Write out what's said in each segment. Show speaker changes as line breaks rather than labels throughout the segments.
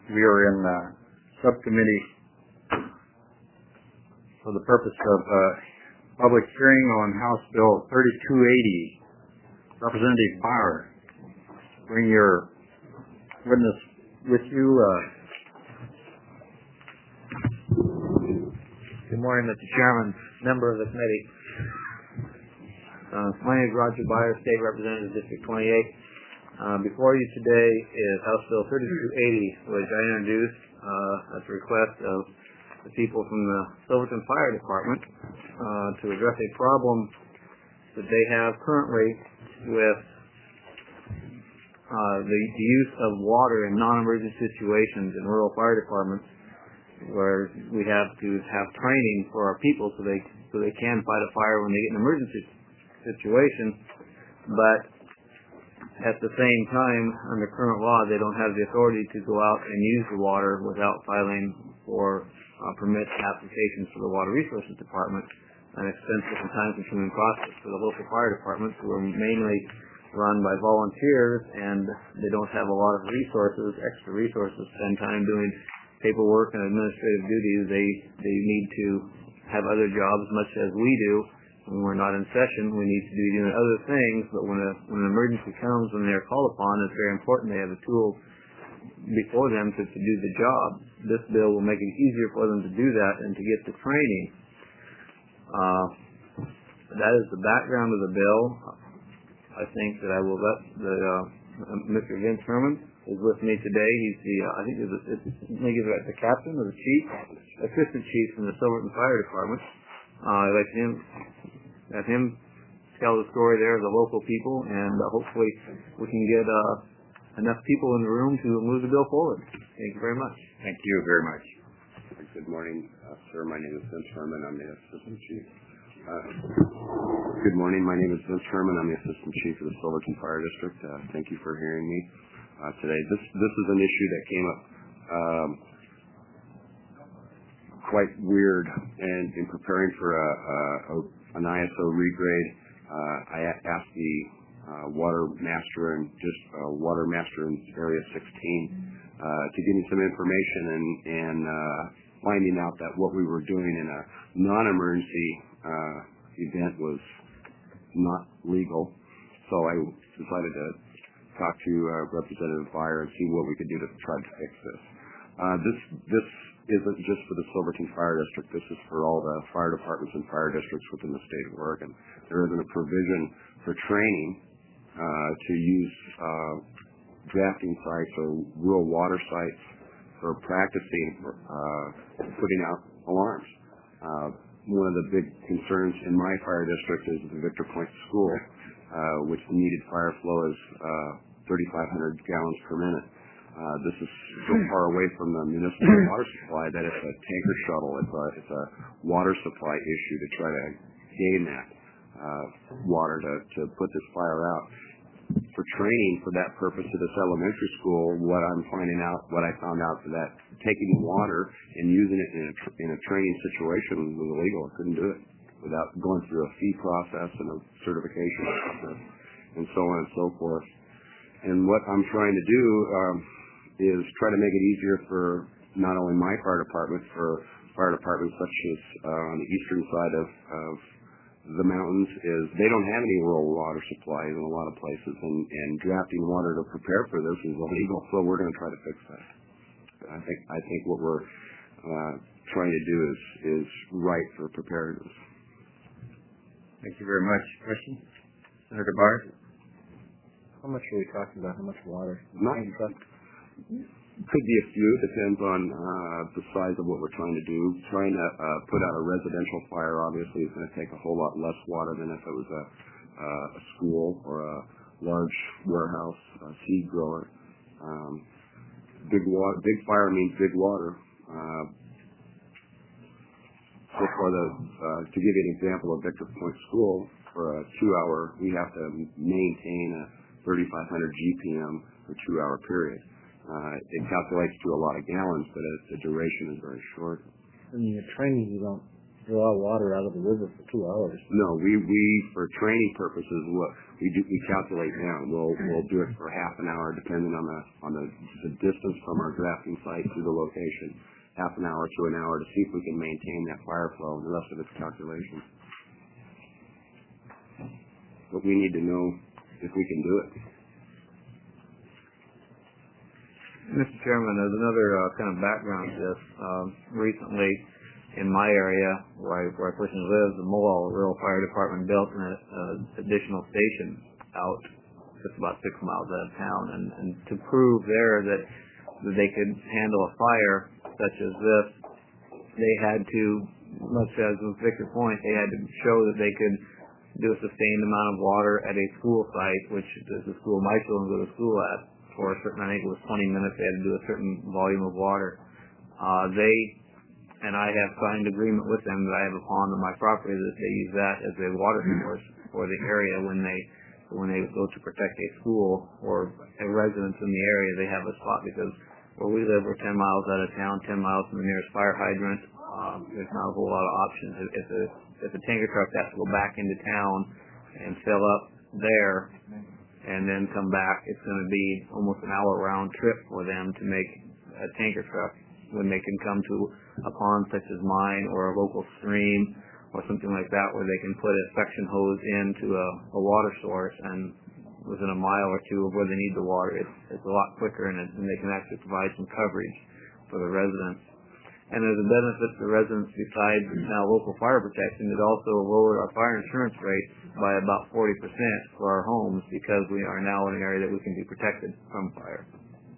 We are in subcommittee for the purpose of public hearing on House Bill 3280. Representative Byer, bring your witness with you.
Good morning, Mr. Chairman, member of the committee. My name is Roger Byer, State Representative, District 28. Before you today is House Bill 3280, which I introduced at the request of the people from the Silverton Fire Department to address a problem that they have currently with the use of water in non-emergency situations in rural fire departments, where we have to have training for our people so they can fight a fire when they get in an emergency situation. But at the same time, under current law, they don't have the authority to go out and use the water without filing for permit applications for the Water Resources Department, an expensive and time-consuming process for the local fire departments, who are mainly run by volunteers, and they don't have a lot of resources, extra resources, to spend time doing paperwork and administrative duties. They need to have other jobs, much as we do. When we're not in session, we need to be doing other things, but when an emergency comes, when they're called upon, it's very important they have the tools before them to do the job. This bill will make it easier for them to do that and to get the training. That is the background of the bill. I think that I will let Mr. Vince Herman is with me today. He's the captain or the chief, assistant chief from the Silverton Fire Department. I'd like to have him tell the story there of the local people, and hopefully we can get enough people in the room to move the bill forward. Thank you very much.
Thank you very much.
Good morning, sir. My name is Vince Herman. I'm the assistant chief. Good morning. My name is Vince Herman. I'm the assistant chief of the Silverton Fire District. Thank you for hearing me today. This is an issue that came up quite weird, and in preparing for an ISO regrade, I asked the water master in Area 16 to give me some information and finding out that what we were doing in a non-emergency event was not legal. So I decided to talk to Representative Byer and see what we could do to try to fix this. This isn't just for the Silverton Fire District. This is for all the fire departments and fire districts within the state of Oregon. There isn't a provision for training to use drafting sites or rural water sites for practicing putting out alarms. One of the big concerns in my fire district is the Victor Point School, which needed fire flow is 3,500 gallons per minute. This is so far away from the municipal water supply that it's a tanker shuttle. It's a water supply issue to try to gain that water to put this fire out. For training for that purpose of this elementary school, what I found out for that, taking water and using it in a training situation was illegal. I couldn't do it without going through a fee process and a certification process and so on and so forth. And what I'm trying to do is try to make it easier for not only my fire department, for fire departments such as on the eastern side of the mountains, is they don't have any rural water supplies in a lot of places, and drafting water to prepare for this is illegal. So we're going to try to fix that. I think what we're trying to do is right for preparedness.
Thank you very much. Question, Senator Byer?
How much are we talking about? How much water?
Could be a few. Depends on the size of what we're trying to do. Trying to put out a residential fire obviously is going to take a whole lot less water than if it was a school or a large warehouse, a seed grower. Big fire means big water. So for to give you an example of Victor Point School, for a 2-hour, we have to maintain a 3,500 GPM for a 2-hour period. It calculates to a lot of gallons, but the duration is very short.
In your training, you don't draw water out of the river for 2 hours.
No, we for training purposes, we calculate down. We'll do it for half an hour, depending on the distance from our drafting site to the location. Half an hour to an hour to see if we can maintain that fire flow. The rest of it's calculation. But we need to know if we can do it.
Mr. Chairman, there's another kind of background to this. Recently, in my area where I personally live, the Mobile Rural Fire Department built an additional station out just about 6 miles out of town, and to prove there that they could handle a fire such as this, they had to, much as was Victor's point, they had to show that they could do a sustained amount of water at a school site, which is the school my children go to school at, for a certain, I think it was 20 minutes, they had to do a certain volume of water. They and I have signed agreement with them that I have a pond on my property that they use that as a water source for the area when they go to protect a school or a residence in the area. They have a spot because where we live, we're 10 miles out of town, 10 miles from the nearest fire hydrant. There's not a whole lot of options. If a tanker truck has to go back into town and fill up there and then come back, it's going to be almost an hour round trip for them to make a tanker truck when they can come to a pond such as mine or a local stream or something like that where they can put a suction hose into a water source and within a mile or two of where they need the water. It's a lot quicker and they can actually provide some coverage for the residents. And there's a benefit to the residents besides now local fire protection. It also lowered our fire insurance rates by about 40% for our homes because we are now in an area that we can be protected from fire.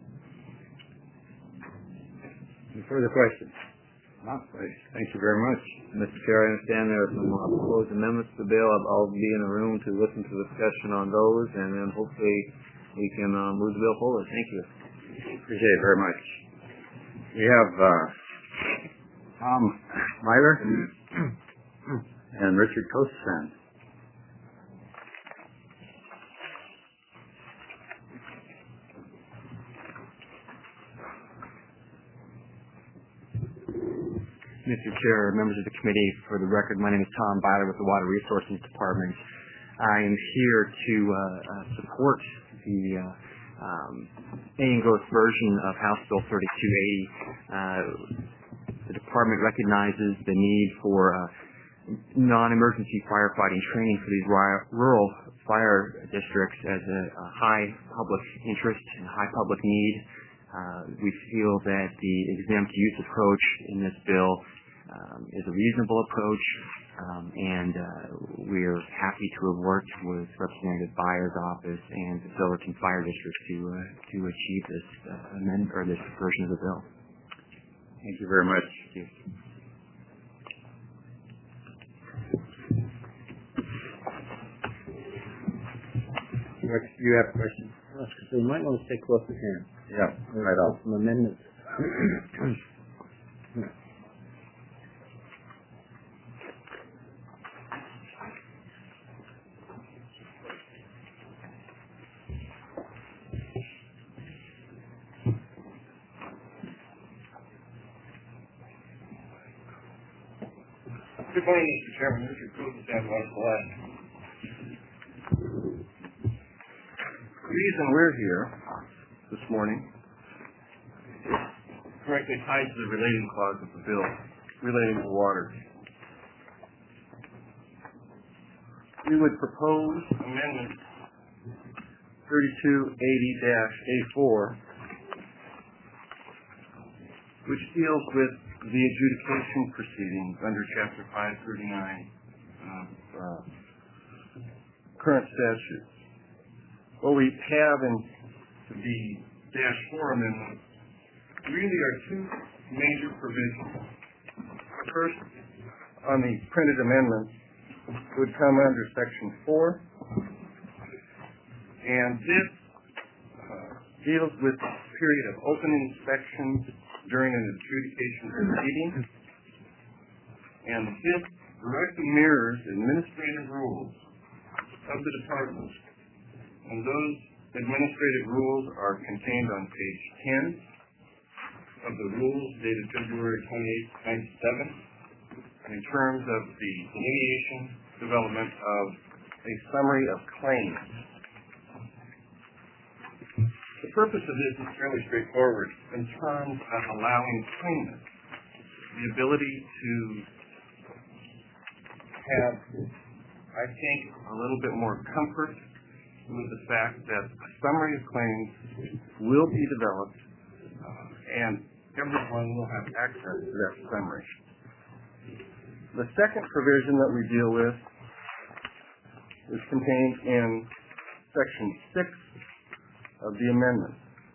Any further questions? Not, thank you very much.
Mr. Chair, I understand there are some proposed amendments to the bill. I'll be in the room to listen to the discussion on those, and then hopefully we can move the bill forward. Thank you.
Appreciate it very much. We have Tom Myler and Richard Kosan.
Mr. Chair, members of the committee, for the record, my name is Tom Byler with the Water Resources Department. I am here to support the Ann-Growth version of House Bill 3280. The department recognizes the need for non-emergency firefighting training for these rural fire districts as a high public interest and high public need. We feel that the exempt use approach in this bill is a reasonable approach, and we're happy to have worked with Representative Byer's office and the Silverton Fire District to achieve this amendment or this version of the bill.
Thank you very much.
Thank you.
You have questions?
So you might want to stay close to him.
Yeah, right off.
Some amendments.
Good morning, Mr. Chairman. Richard Kosan, West Glen. The reason we're here this morning directly ties to the relating clause of the bill relating to water. We would propose Amendment 3280-A4, which deals with the adjudication proceedings under Chapter 539 of current statutes. What we have in the -4 amendment really are two major provisions. First, on the printed amendments, would come under Section 4, and this deals with the period of open inspection during an adjudication proceeding, and the fifth directly mirrors administrative rules of the department, and those administrative rules are contained on page 10 of the rules dated February 28, 1997, in terms of the delineation, development of a summary of claims. The purpose of this is fairly straightforward in terms of allowing claimants the ability to have, I think, a little bit more comfort with the fact that a summary of claims will be developed and everyone will have access to that summary. The second provision that we deal with is contained in Section 6 of the amendment.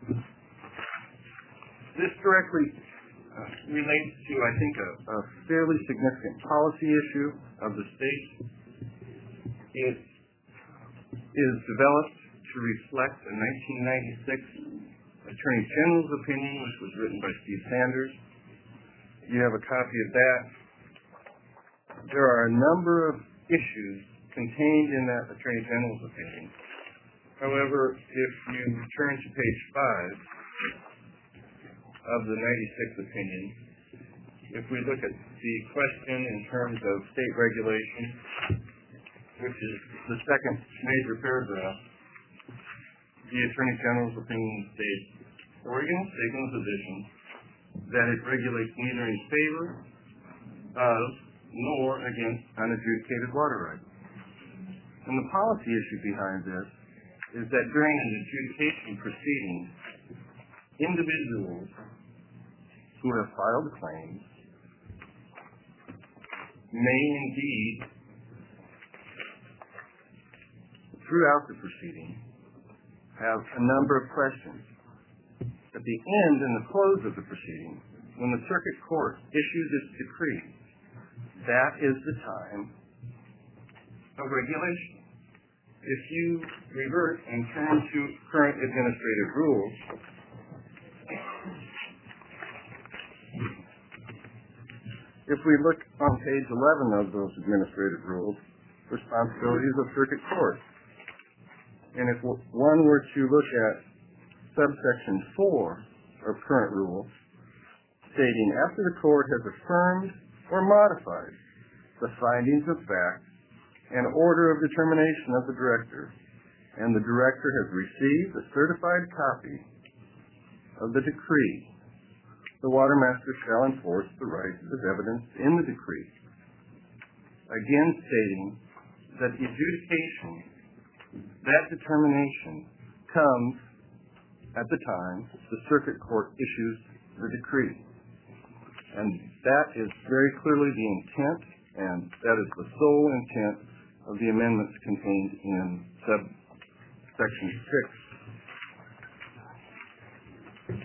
This directly relates to, I think, a fairly significant policy issue of the state. It is developed to reflect a 1996 Attorney General's opinion, which was written by Steve Sanders. You have a copy of that. There are a number of issues contained in that Attorney General's opinion. However, if you turn to page 5 of the 96 opinion, if we look at the question in terms of state regulation, which is the second major paragraph, the Attorney General's opinion states, Oregon is taking the position that it regulates neither in favor of nor against unadjudicated water rights. And the policy issue behind this is that during an adjudication proceeding, individuals who have filed claims may indeed, throughout the proceeding, have a number of questions. At the end and the close of the proceeding, when the circuit court issues its decree, that is the time of regulation. If you revert and turn to current administrative rules, if we look on page 11 of those administrative rules, responsibilities of circuit court, and if one were to look at subsection 4 of current rules, stating after the court has affirmed or modified the findings of fact and order of determination of the director, and the director has received a certified copy of the decree, the water master shall enforce the rights as evidenced in the decree. Again stating that the adjudication, that determination, comes at the time the circuit court issues the decree. And that is very clearly the intent, and that is the sole intent of the amendments contained in subsection 6.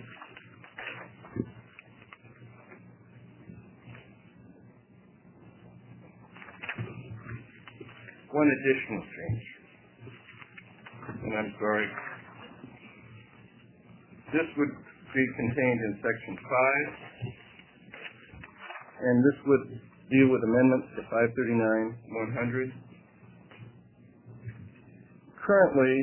One additional change, and I'm sorry. This would be contained in section 5, and this would deal with amendments to 539-100. Currently,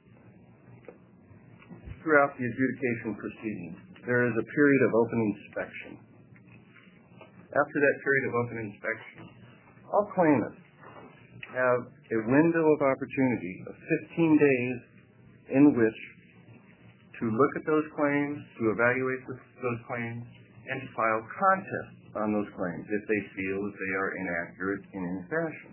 throughout the adjudication proceeding, there is a period of open inspection. After that period of open inspection, all claimants have a window of opportunity of 15 days in which to look at those claims, to evaluate those claims, and to file contests on those claims if they feel that they are inaccurate in any fashion.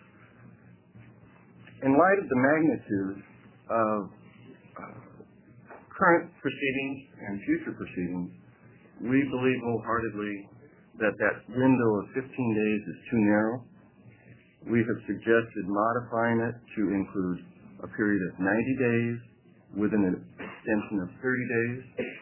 In light of the magnitude of current proceedings and future proceedings, we believe wholeheartedly that that window of 15 days is too narrow. We have suggested modifying it to include a period of 90 days with an extension of 30 days.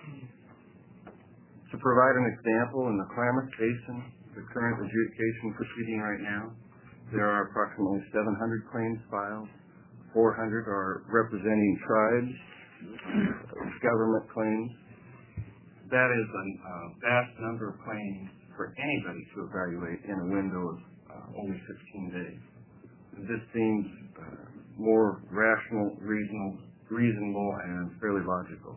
To provide an example, in the Klamath Basin, the current adjudication proceeding right now, there are approximately 700 claims filed. 400 are representing tribes, government claims. That is a vast number of claims for anybody to evaluate in a window of only 15 days. This seems more rational, reasonable, and fairly logical.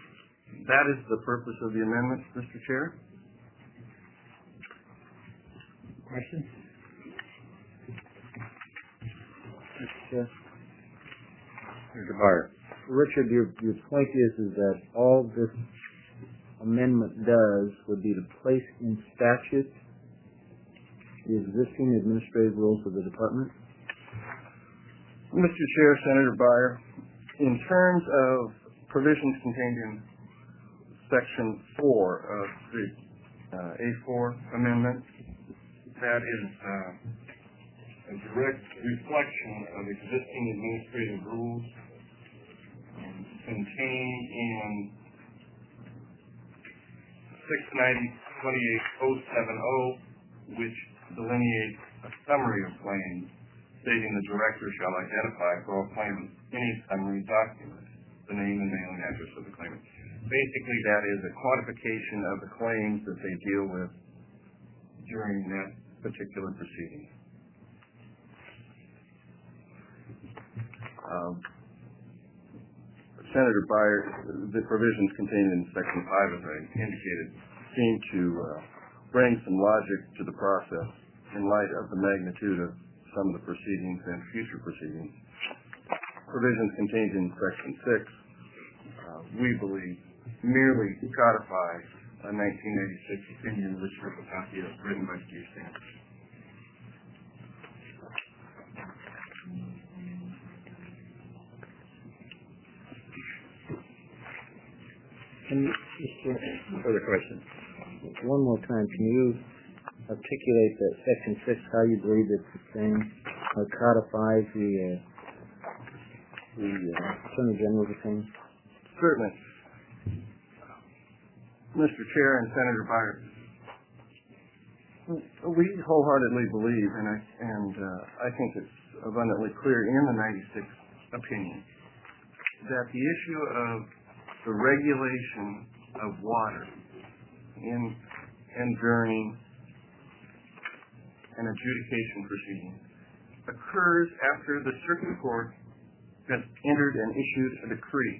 That is the purpose of the amendment, Mr. Chair.
Questions?
Mr. Byer.
Richard, your point is that all this amendment does would be to place in statute the existing administrative rules of the department?
Mr. Chair, Senator Byer, in terms of provisions contained in Section 4 of the A4 amendment, that is a direct reflection of existing administrative rules contained in 690-28070, which delineates a summary of claims, stating the director shall identify for all claimants any summary document, the name and mailing address of the claimant. Basically, that is a quantification of the claims that they deal with during that particular proceeding. Senator Byer, the provisions contained in Section 5, as I indicated, seem to bring some logic to the process in light of the magnitude of some of the proceedings and future proceedings. Provisions contained in Section 6, we believe, merely codify a 1986 opinion which was a copy of written by Steve Sanders.
Further questions?
One more time, can you articulate that Section 6, how you believe it's the same, codifies the Attorney General's opinion?
Certainly. Mr. Chair and Senator Byer, we wholeheartedly believe, and I think it's abundantly clear in the 96 opinion, that the issue of the regulation of water in and during an adjudication proceeding occurs after the circuit court has entered and issued a decree,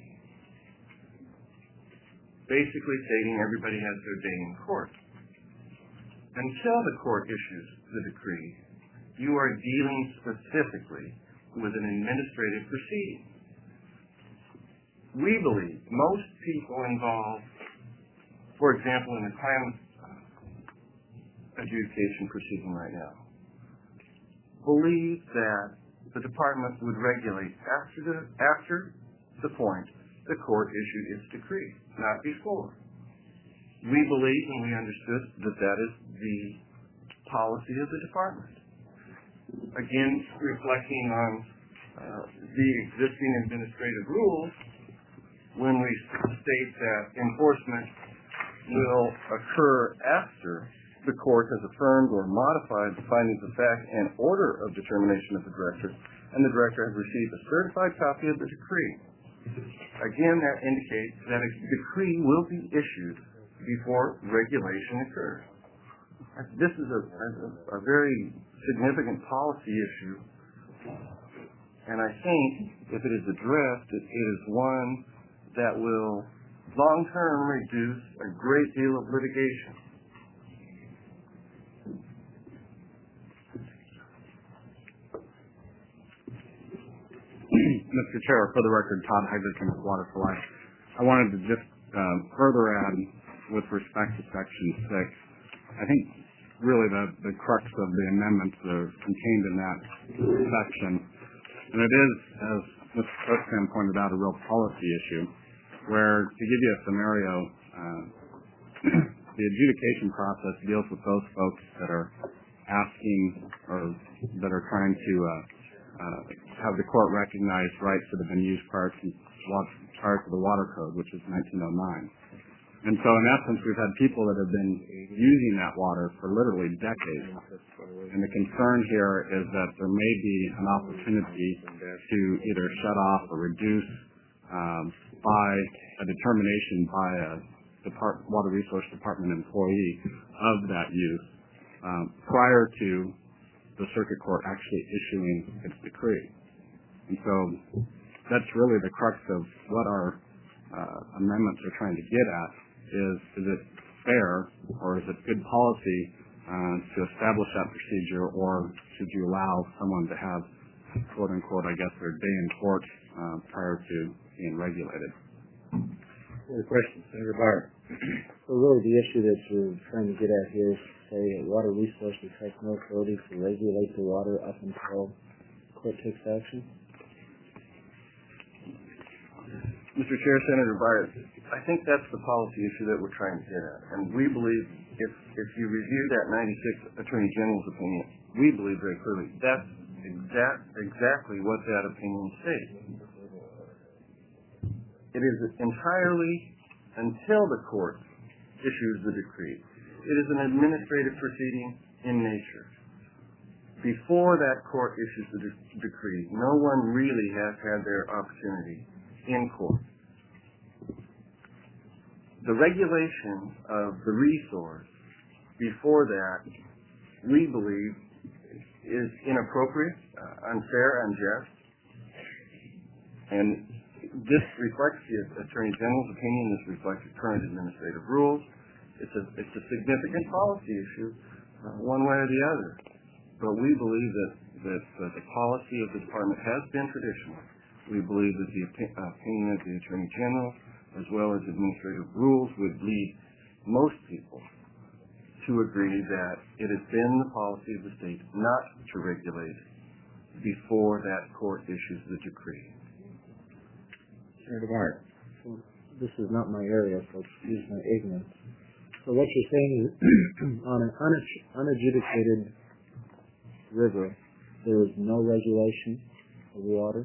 basically stating everybody has their day in court. Until the court issues the decree, you are dealing specifically with an administrative proceeding. We believe most people involved, for example, in the climate adjudication proceeding right now, believe that the department would regulate after the point the court issued its decree, not before. We believe and we understood that that is the policy of the department. Again, reflecting on the existing administrative rules, when we state that enforcement will occur after the court has affirmed or modified the findings of fact and order of determination of the director, and the director has received a certified copy of the decree. Again, that indicates that a decree will be issued before regulation occurs. This is a very significant policy issue, and I think if it is addressed, it is one that will long-term reduce a great deal of litigation.
Mr. Chair, for the record, Todd Heidrick with Water for Life. I wanted to just further add with respect to Section 6. I think really the crux of the amendments are contained in that section. And it is, as Mr. Cookman pointed out, a real policy issue where, to give you a scenario, the adjudication process deals with those folks that are asking or that are trying to have the court recognize rights that have been used prior to the Water Code, which is 1909. And so, in essence, we've had people that have been using that water for literally decades. And the concern here is that there may be an opportunity to either shut off or reduce by a determination by a Water Resource Department employee of that use prior to the circuit court actually issuing its decree. And so that's really the crux of what our amendments are trying to get at is it fair or is it good policy to establish that procedure, or should you allow someone to have, quote unquote, I guess, their day in court prior to being regulated?
Other questions, Senator Byer?
So really the issue that you're trying to get at here is to say that Water Resources has no authority to regulate the water up until the court takes action?
Mr. Chair, Senator Byer, I think that's the policy issue that we're trying to get at. And we believe if you review that 96 Attorney General's opinion, we believe very clearly that's exactly what that opinion states. It is entirely until the court issues the decree. It is an administrative proceeding in nature. Before that court issues the decree, no one really has had their opportunity in court. The regulation of the resource before that, we believe, is inappropriate, unfair, unjust, and this reflects the Attorney General's opinion. This reflects the current administrative rules. It's a significant policy issue, one way or the other. But we believe that the policy of the department has been traditional. We believe that the opinion of the Attorney General, as well as administrative rules, would lead most people to agree that it has been the policy of the state not to regulate before that court issues the decree.
Senator Byer?
So this is not my area, so excuse my ignorance. So what you're saying is on an unadjudicated river, there is no regulation of water?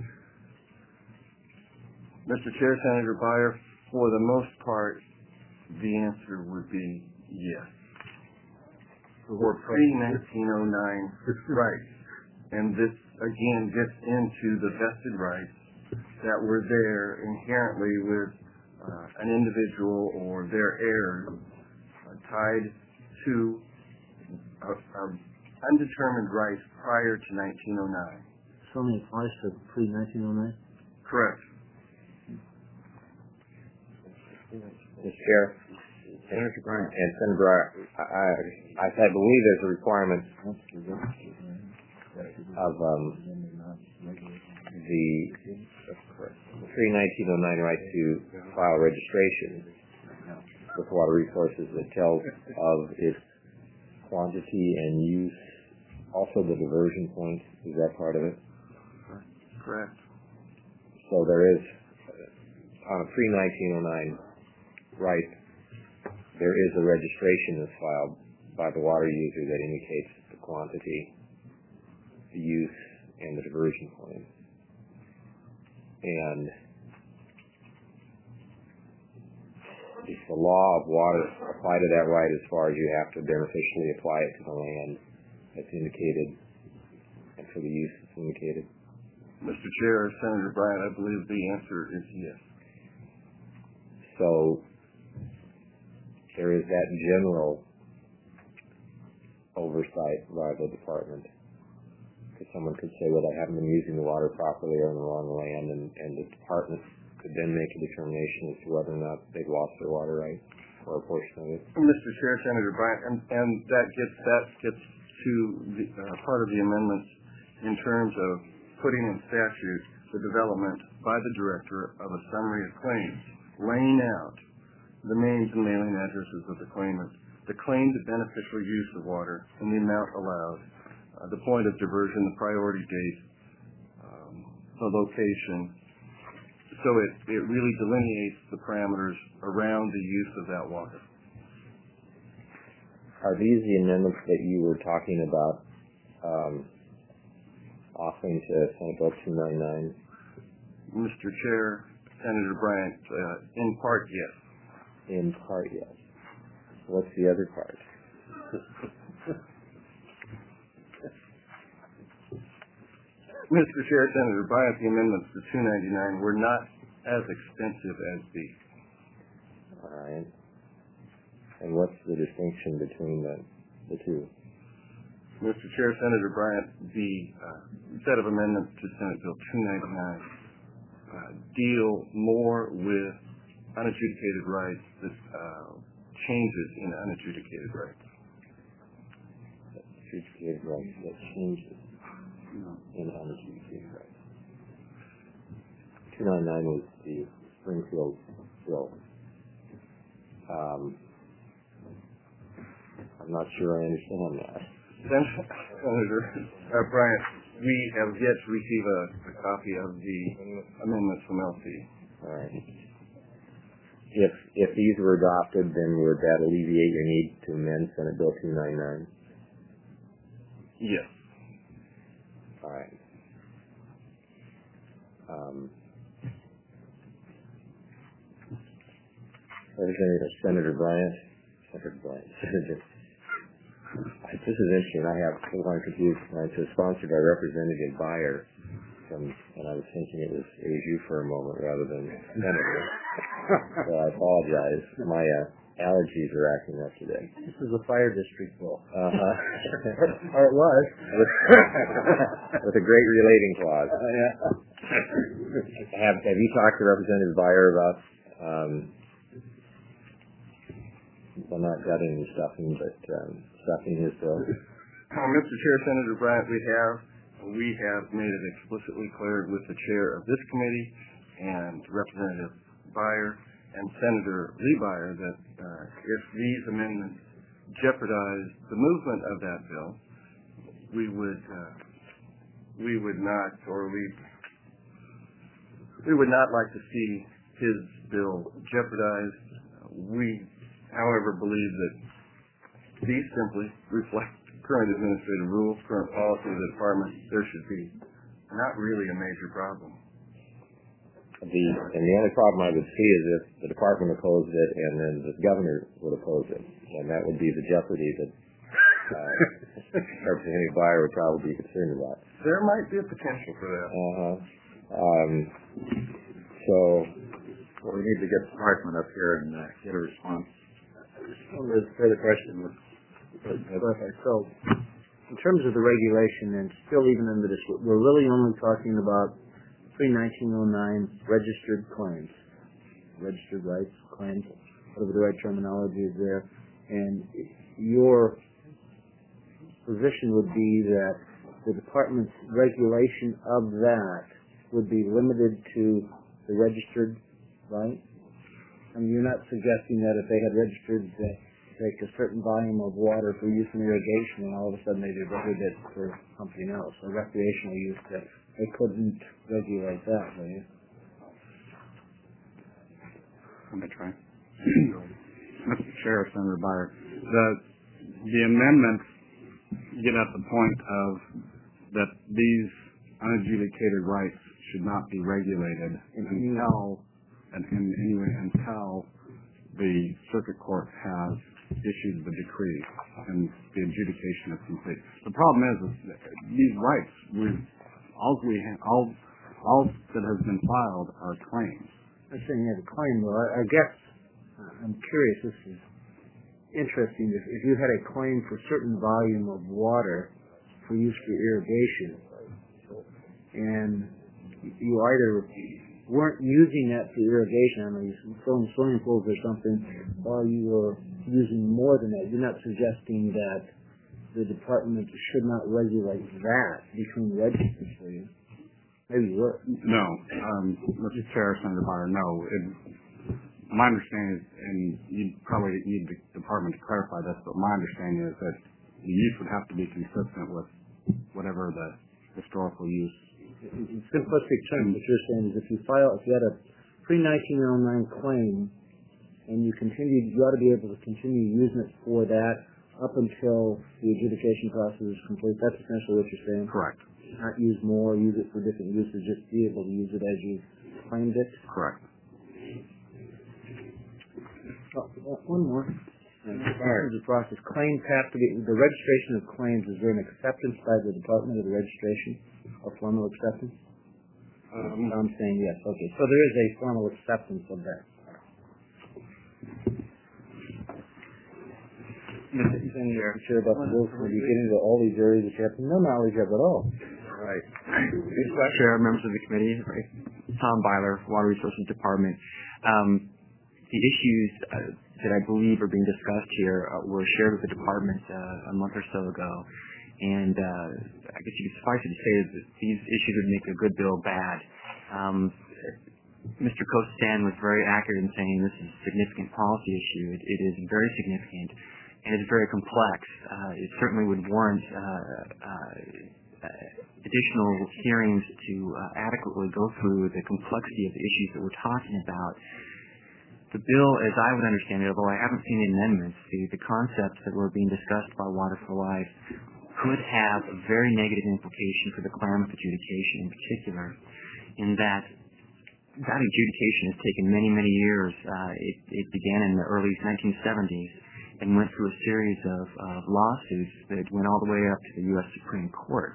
Mr. Chair, Senator Byer, for the most part, the answer would be yes. For pre-1909 rights. And this, again, gets into the vested rights that were there inherently with an individual or their heirs tied to undetermined rights prior to 1909.
This only applies to pre-1909?
Correct.
Mr. Chair,
Senator Bryant.
and Senator Breyer, I believe there's a requirement of the pre-1909 right to file registration with Water Resources that tells of its quantity and use, also the diversion point. Is that part of it?
Correct.
So there is, on a pre-1909 right, there is a registration that's filed by the water user that indicates the quantity, the use, and the diversion point. And it's the law of water apply to that right as far as you have to beneficially apply it to the land that's indicated and for the use that's indicated?
Mr. Chair, Senator Bryant, I believe the answer is yes.
So there is that general oversight by the department. Because someone could say, well, they haven't been using the water properly or on the wrong land, and the department could then make a determination as to whether or not they've lost their water rights or a portion of it.
Mr. Chair, Senator Bryant, and that gets to the part of the amendments in terms of putting in statute the development by the director of a summary of claims, laying out the names and mailing addresses of the claimant, the claimed beneficial use of water, and the amount allowed, the point of diversion, the priority date, the location. So it really delineates the parameters around the use of that water.
Are these the amendments that you were talking about offering to Senate Bill 299?
Mr. Chair, Senator Bryant, in part, yes.
In part, yes. What's the other part?
Mr. Chair, Senator Bryant, the amendments to 299 were not as extensive as these.
All right. And what's the distinction between the two?
Mr. Chair, Senator Bryant, the set of amendments to Senate Bill 299 deal more with unadjudicated rights, changes in unadjudicated rights.
unadjudicated rights that changes in unadjudicated rights. 299 was the Springfield bill. I'm not sure I understand that.
Senator Bryant, we have yet to receive a copy of the amendments from LC.
All right. If these were adopted, then would that alleviate your need to amend Senate Bill 299?
Yes.
All right. Senator Bryant. This is interesting. I have one confused. It was sponsored by Representative Byer, and I was thinking it was you for a moment rather than Senator. So I apologize. My allergies are acting up today.
This is a fire district bill.
Or it was. With a great relating clause. Have you talked to Representative Byer about well, not gutting and stuffing, but stuffing his bill?
Mr. Chair, Senator Bryant, we have made it explicitly clear with the chair of this committee and Representative Byer and Senator Lee Byer that if these amendments jeopardize the movement of that bill, we would not like to see his bill jeopardized. We, however, believe that these simply reflect current administrative rules, current policy of the department. There should be not really a major problem.
The only problem I would see is if the department opposed it and then the governor would oppose it, and that would be the jeopardy that Representative Byer would probably be concerned about.
There might be a potential for that.
Well, we need to get Hartman up here and get a response.
Well, there's a further question. So, in terms of the regulation, and still even under this, we're really only talking about pre-1909 registered claims, registered rights claims, whatever the right terminology is there. And your position would be that the department's regulation of that would be limited to the registered right? I mean, you're not suggesting that if they had registered that take a certain volume of water for use in irrigation and all of a sudden they diverted it for something else, or recreational use, that they couldn't regulate that, will you?
Let me try. Mr. Chair, Senator Byer, the amendments get at the point of that these unadjudicated rights should not be regulated until the circuit court has issued the decree and the adjudication is complete. The problem is these rights, all that has been filed are claims.
I'm saying you have a claim, though. I guess I'm curious. This is interesting. If you had a claim for a certain volume of water for use for irrigation, and you either weren't using that for irrigation, I mean, filling swimming pools or something, or you were using more than that, you're not suggesting that the department should not regulate that between registers for you. Maybe you were.
No. Mr. Chair, Senator Byer, no. My understanding is, and you probably need the department to clarify this, but my understanding is that the use would have to be consistent with whatever the historical use.
In simplistic terms, what you're saying is if you had a pre-1909 claim and you ought to be able to continue using it for that up until the adjudication process is complete. That's essentially what you're saying?
Correct.
Not use more, use it for different uses, just be able to use it as you claimed it?
Correct.
One more. As far as the process, claims have to be, the registration of claims, is there an acceptance by the department of the registration? A formal acceptance? I'm saying yes. Okay. So there is a formal acceptance of that.
Mr. Senator,
I'm sure about the rules when you get into all these areas that you have no knowledge of at all.
Right. Chair, members of the committee, right. Tom Byler, Water Resources Department. The issues that I believe are being discussed here were shared with the department a month or so ago. And I guess you could suffice it to say that these issues would make a good bill bad. Mr. Kostan was very accurate in saying this is a significant policy issue. It is very significant, and it's very complex. It certainly would warrant additional hearings to adequately go through the complexity of the issues that we're talking about. The bill, as I would understand it, although I haven't seen the amendments, the concepts that were being discussed by Water for Life could have a very negative implication for the Klamath adjudication in particular, in that adjudication has taken many, many years. It began in the early 1970s and went through a series of lawsuits that went all the way up to the U.S. Supreme Court.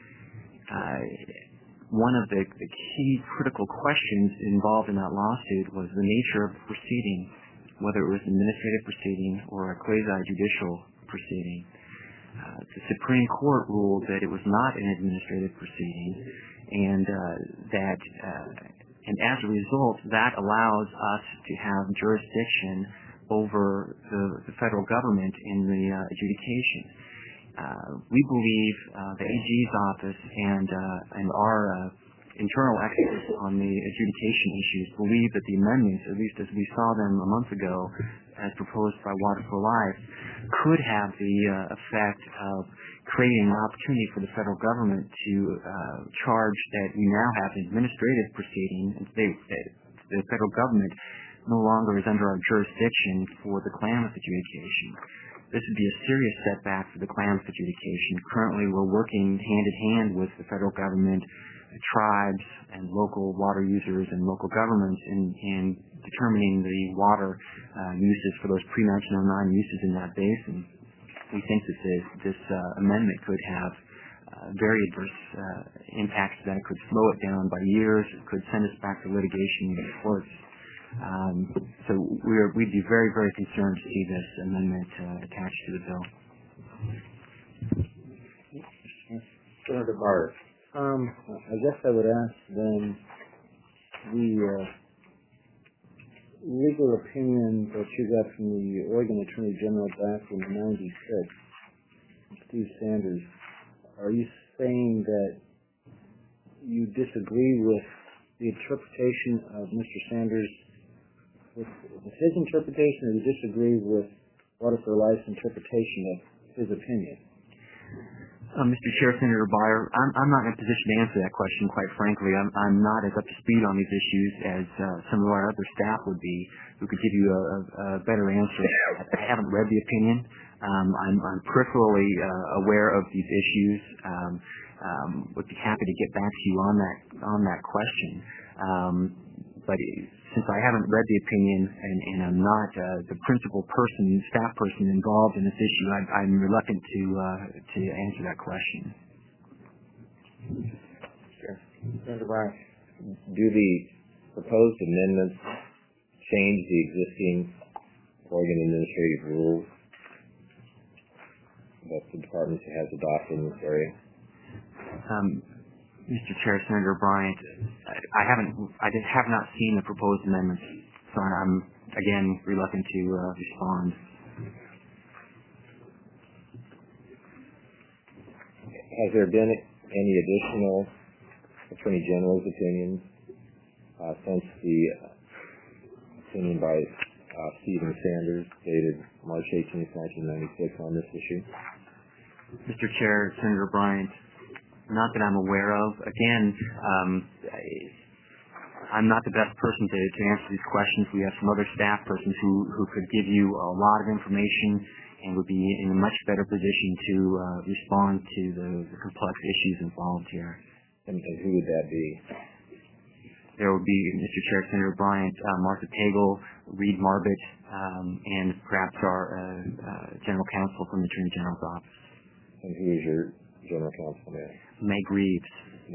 One of the key critical questions involved in that lawsuit was the nature of the proceeding, whether it was an administrative proceeding or a quasi-judicial proceeding. The Supreme Court ruled that it was not an administrative proceeding, and and as a result, that allows us to have jurisdiction over the federal government in the adjudication. We believe the AG's office and our internal experts on the adjudication issues believe that the amendments, at least as we saw them a month ago, as proposed by Water for Life, could have the effect of creating an opportunity for the federal government to charge that we now have an administrative proceeding, and the federal government no longer is under our jurisdiction for the Klamath adjudication. This would be a serious setback for the Klamath adjudication. Currently, we're working hand-in-hand with the federal government, tribes, and local water users and local governments in determining the water uses for those pre-1909 uses in that basin. We think that this amendment could have very adverse impacts that could slow it down by years. It could send us back to litigation in the courts. So we'd be very, very concerned to see this amendment attached to the bill.
Senator Barr, I guess I would ask then the legal opinion that you got from the Oregon Attorney General back in '96, Steve Sanders. Are you saying that you disagree with the interpretation of Mr. Sanders, with his interpretation, or you disagree with Water for Life's interpretation of his opinion?
Mr. Chair, Senator Beyer, I'm not in a position to answer that question, quite frankly. I'm not as up to speed on these issues as some of our other staff would be, who could give you a better answer. I haven't read the opinion. I'm peripherally aware of these issues. Would be happy to get back to you on that question. But since I haven't read the opinion and I'm not the principal person, staff person involved in this issue, I'm reluctant to answer that question.
Sure. Senator Bryan, do the proposed amendments change the existing Oregon administrative rules that the department has adopted in this area?
Mr. Chair, Senator Bryant, I have not seen the proposed amendments, so I'm again reluctant to respond.
Has there been any additional Attorney General's opinions since the opinion by Stephen Sanders dated March 18, 1996 on this issue?
Mr. Chair, Senator Bryant, not that I'm aware of. Again, I'm not the best person to answer these questions. We have some other staff persons who could give you a lot of information and would be in a much better position to respond to the complex issues involved here.
And who would that be?
There would be, Mr. Chair, Senator Bryant, Martha Pagel, Reed Marbut, and perhaps our General Counsel from the Attorney General's office.
And who is your General Counsel there?
Meg Reeves.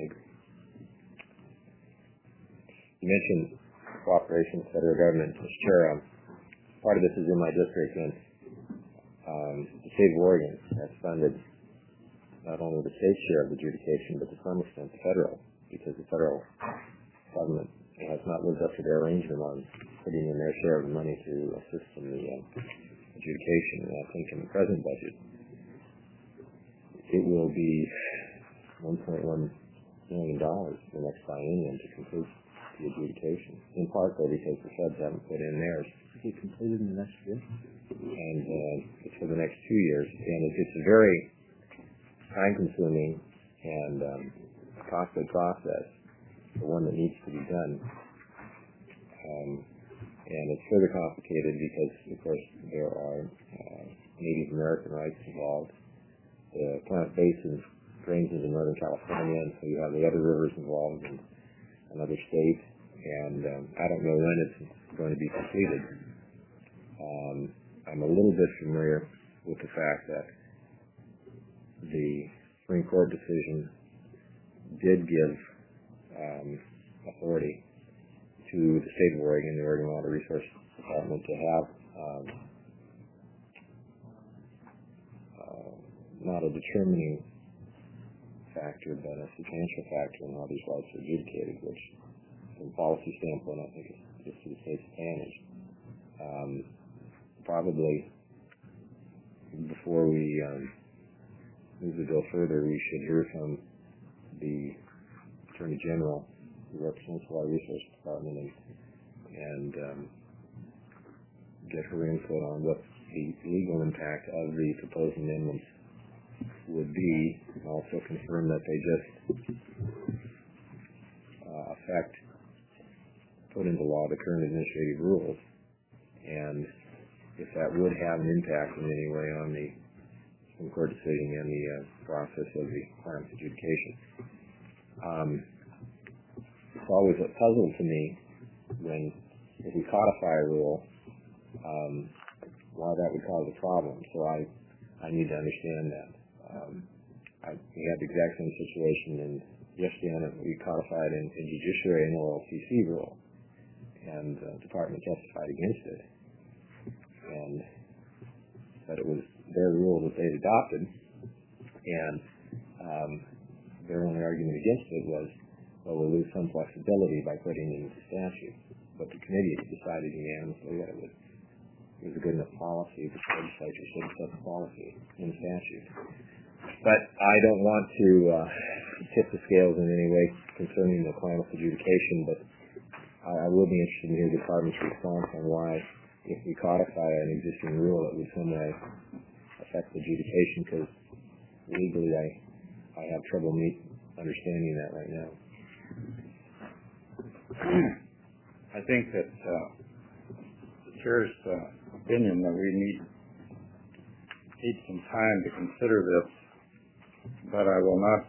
You mentioned cooperation with the federal government. Mr. Chair, part of this is in my district, and the state of Oregon has funded not only the state share of adjudication, but to some extent the federal, because the federal government has not lived up to their arrangement on putting in their share of the money to assist in the adjudication. And I think in the present budget, it will be $1.1 million the next biennium to complete the adjudication. In part, though, because the feds haven't put in theirs.
Be completed in the next year?
And it's for the next 2 years. And it's a very time-consuming and costly process, the one that needs to be done. And it's further complicated because, of course, there are Native American rights involved. The Klamath Basin drains into Northern California, and so you have the other rivers involved in another state. And I don't know when it's going to be completed. I'm a little bit familiar with the fact that the Supreme Court decision did give authority to the state of Oregon, the Oregon Water Resource Department, to have not a determining factor, but a substantial factor in how these rights are adjudicated, which, from a policy standpoint, I think is to the state's advantage. Probably before we move the bill further, we should hear from the Attorney General, who represents the Water Resource Department, and get her input on what the legal impact of the proposed amendments would be, and also confirm that they just put into law the current administrative rules, and if that would have an impact in any way on the Supreme Court decision and the process of the Klamath adjudication. It's always a puzzle to me if we codify a rule, why that would cause a problem. So I need to understand that. We had the exact same situation in yesterday, we codified in judiciary an OLCC rule, and the department testified against it, and that it was their rule that they'd adopted, and their only argument against it was, well, we'll lose some flexibility by putting it into statute. But the committee decided unanimously that it was a good enough policy. The legislature should have set the policy in statute. But I don't want to tip the scales in any way concerning the Klamath adjudication, but I will be interested in hearing the department's response on why, if we codify an existing rule, it would some way affect adjudication, because legally I have trouble understanding that right now.
I think that the chair's opinion that we need some time to consider this, but I will not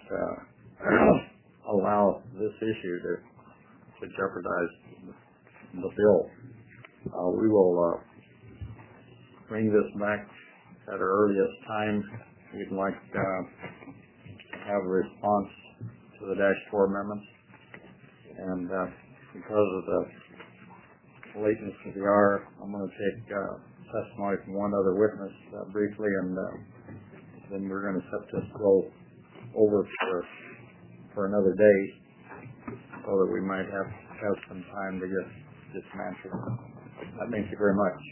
allow this issue to jeopardize the bill. We will bring this back at our earliest time. We'd like to have a response to the -4 amendments, and because of the lateness of the hour, I'm going to take testimony from one other witness briefly, and then we're going to set this bill over for another day, so that we might have some time to get dismantled. Thank you very much.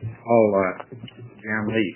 Jan Lee.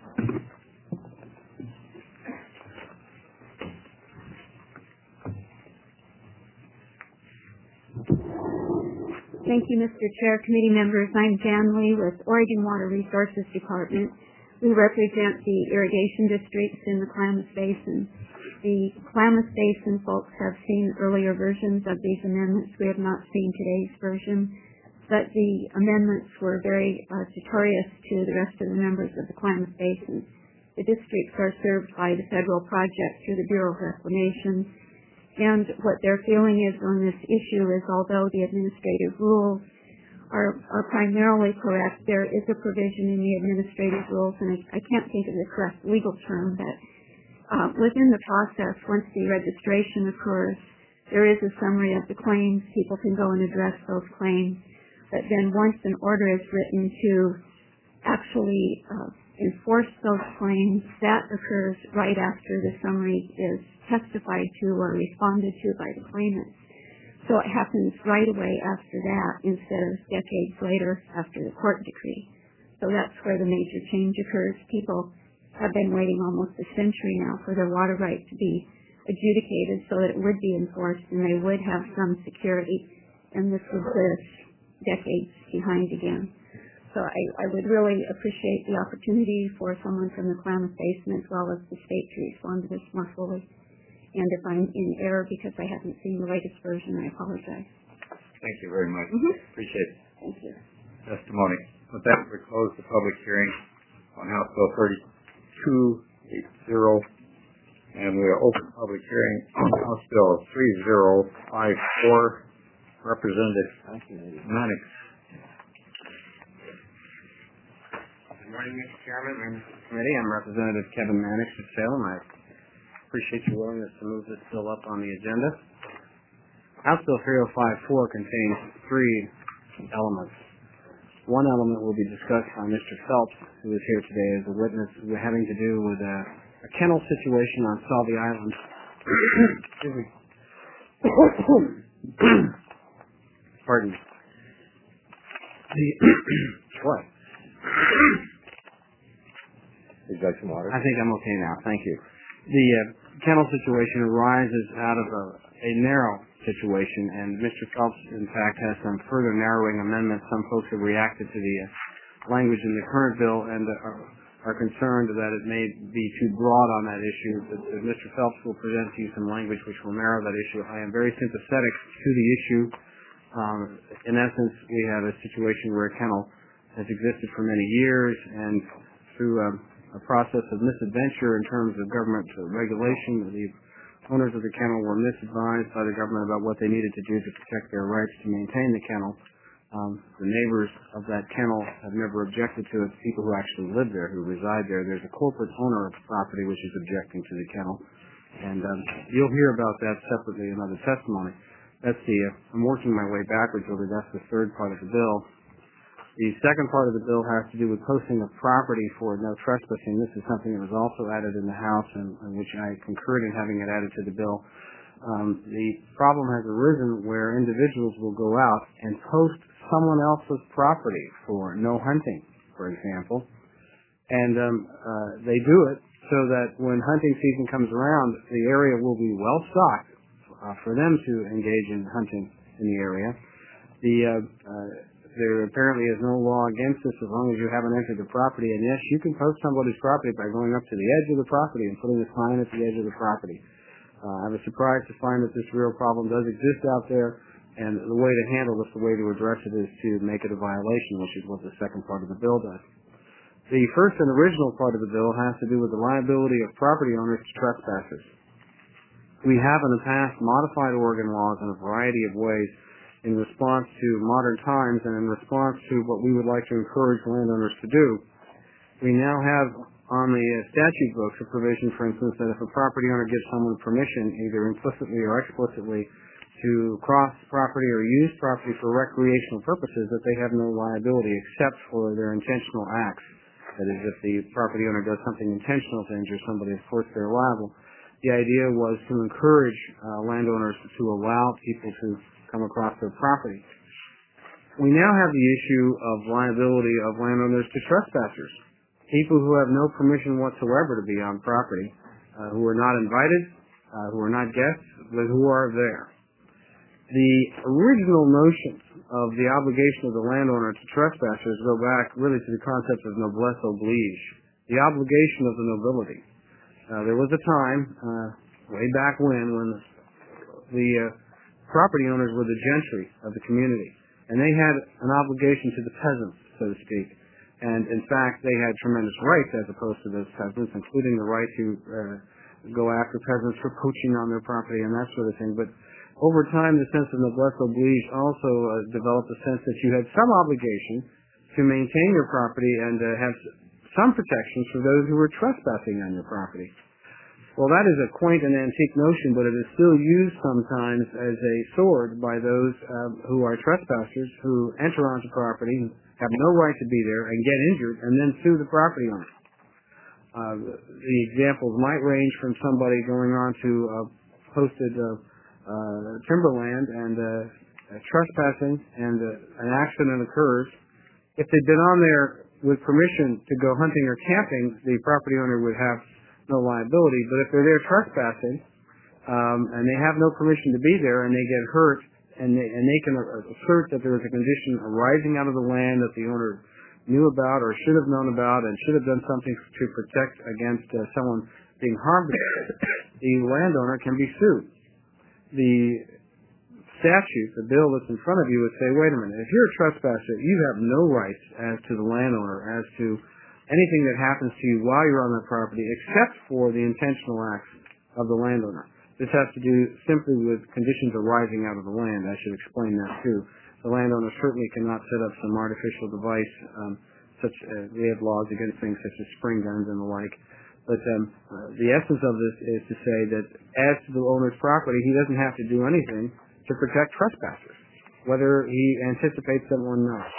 Thank you, Mr. Chair, committee members. I'm Jan Lee with Oregon Water Resources Department. We represent the irrigation districts in the Klamath Basin. The Klamath Basin folks have seen earlier versions of these amendments. We have not seen today's version, but the amendments were very detritus to the rest of the members of the Klamath Basin. The districts are served by the federal project through the Bureau of Reclamation, and what their feeling is on this issue is, although the administrative rules are primarily correct, there is a provision in the administrative rules, and I can't think of the correct legal term, but within the process, once the registration occurs, there is a summary of the claims. People can go and address those claims. But then once an order is written to actually enforce those claims, that occurs right after the summary is testified to or responded to by the claimant. So it happens right away after that instead of decades later after the court decree. So that's where the major change occurs. People have been waiting almost a century now for their water right to be adjudicated so that it would be enforced and they would have some security. And this was decades behind again. So I would really appreciate the opportunity for someone from the Klamath Basin as well as the state to respond to this more fully. And if I'm in error because I haven't seen the latest version, I apologize.
Thank you very much. Appreciate it.
Thank you.
Testimony. With that, we close the public hearing on House Bill 3280, and we will open public hearing on House Bill 3054. Representative Mannix.
Good morning, Mr. Chairman, members of the committee. I'm Representative Kevin Mannix of Salem. I appreciate your willingness to move this bill up on the agenda. House Bill 3054 contains three elements. One element will be discussed by Mr. Phelps, who is here today as a witness, having to do with a kennel situation on Salvi Island. Excuse me. Pardon me. What?
Would you like some water?
I think I'm okay now. Thank you. The kennel situation arises out of a narrow situation, and Mr. Phelps, in fact, has some further narrowing amendments. Some folks have reacted to the language in the current bill and are concerned that it may be too broad on that issue. But Mr. Phelps will present to you some language which will narrow that issue. I am very sympathetic to the issue. In essence, we have a situation where a kennel has existed for many years, and through a process of misadventure in terms of government regulation, the owners of the kennel were misadvised by the government about what they needed to do to protect their rights to maintain the kennel. The neighbors of that kennel have never objected to it. People who actually live there, who reside there. There's a corporate owner of the property which is objecting to the kennel, and you'll hear about that separately in other testimony. That's I'm working my way backwards over. That's the third part of the bill. The second part of the bill has to do with posting of property for no trespassing. This is something that was also added in the House, and which I concurred in having it added to the bill. The problem has arisen where individuals will go out and post someone else's property for no hunting, for example, and they do it so that when hunting season comes around, the area will be well stocked for them to engage in hunting in the area. There apparently is no law against this as long as you haven't entered the property. And yes, you can post somebody's property by going up to the edge of the property and putting a sign at the edge of the property. I was surprised to find that this real problem does exist out there, and the way to handle this, the way to address it, is to make it a violation, which is what the second part of the bill does. The first and original part of the bill has to do with the liability of property owners to trespassers. We have in the past modified Oregon laws in a variety of ways in response to modern times and in response to what we would like to encourage landowners to do. We now have on the statute books a provision, for instance, that if a property owner gives someone permission, either implicitly or explicitly, to cross property or use property for recreational purposes, that they have no liability except for their intentional acts. That is, if the property owner does something intentional to injure somebody, of course they're liable. The idea was to encourage landowners to allow people to come across their property. We now have the issue of liability of landowners to trespassers, people who have no permission whatsoever to be on property, who are not invited, who are not guests, but who are there. The original notion of the obligation of the landowner to trespassers go back really to the concept of noblesse oblige, the obligation of the nobility. There was a time, way back when the property owners were the gentry of the community, and they had an obligation to the peasants, so to speak. And in fact, they had tremendous rights as opposed to those peasants, including the right to go after peasants for poaching on their property and that sort of thing. But over time, the sense of noblesse oblige also developed a sense that you had some obligation to maintain your property and have some protections for those who were trespassing on your property. Well, that is a quaint and antique notion, but it is still used sometimes as a sword by those who are trespassers, who enter onto property, have no right to be there, and get injured, and then sue the property owner. The examples might range from somebody going on to posted timberland and trespassing, and an accident occurs. If they'd been on there with permission to go hunting or camping, the property owner would have no liability. But if they're there trespassing, and they have no permission to be there, and they get hurt, and they can assert that there was a condition arising out of the land that the owner knew about or should have known about and should have done something to protect against someone being harmed, the landowner can be sued. The statute, the bill that's in front of you would say, wait a minute, if you're a trespasser, you have no rights as to the landowner, as to anything that happens to you while you're on that property, except for the intentional acts of the landowner. This has to do simply with conditions arising out of the land. I should explain that too. The landowner certainly cannot set up some artificial device, we have laws against things such as spring guns and the like. But the essence of this is to say that as to the owner's property, he doesn't have to do anything to protect trespassers, whether he anticipates them or not.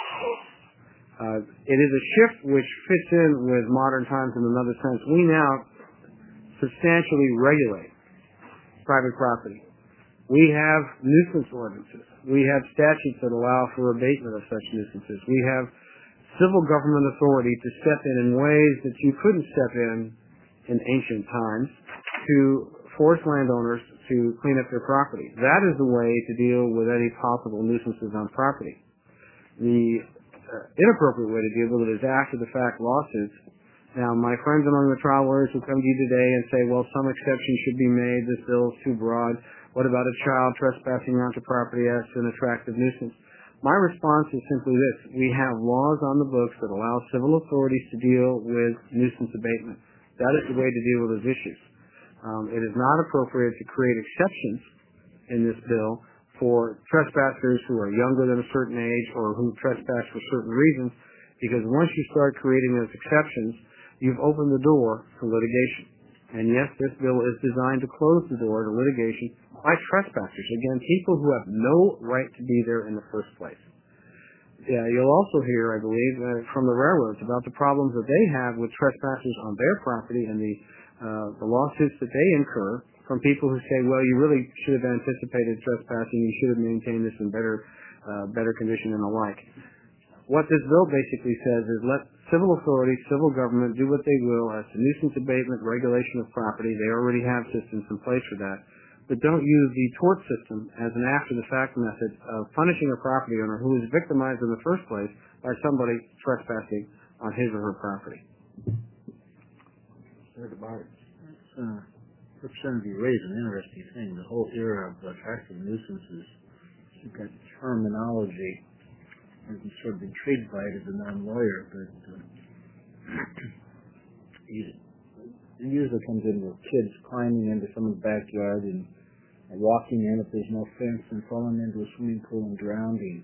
It is a shift which fits in with modern times in another sense. We now substantially regulate private property. We have nuisance ordinances. We have statutes that allow for abatement of such nuisances. We have civil government authority to step in ways that you couldn't step in ancient times to force landowners to clean up their property. That is the way to deal with any possible nuisances on property. The inappropriate way to deal with it is after-the-fact lawsuits. Now, my friends among the trial lawyers will come to you today and say, well, some exceptions should be made. This bill is too broad. What about a child trespassing onto property as to an attractive nuisance? My response is simply this. We have laws on the books that allow civil authorities to deal with nuisance abatement. That is the way to deal with those issues. It is not appropriate to create exceptions in this bill for trespassers who are younger than a certain age or who trespass for certain reasons, because once you start creating those exceptions, you've opened the door to litigation. And yes, this bill is designed to close the door to litigation by trespassers, again, people who have no right to be there in the first place. You'll also hear, I believe, from the railroads about the problems that they have with trespassers on their property and the lawsuits that they incur from people who say, well, you really should have anticipated trespassing, you should have maintained this in better condition and the like. What this bill basically says is let civil authorities, civil government do what they will as to nuisance abatement, regulation of property. They already have systems in place for that. But don't use the tort system as an after-the-fact method of punishing a property owner who is victimized in the first place by somebody trespassing on his or her property.
Representative, you raise an interesting thing. The whole era of attractive nuisances, you've got terminology. I'm sort of intrigued by it as a non-lawyer, but it usually comes in with kids climbing into someone's backyard and walking in if there's no fence and falling into a swimming pool and drowning.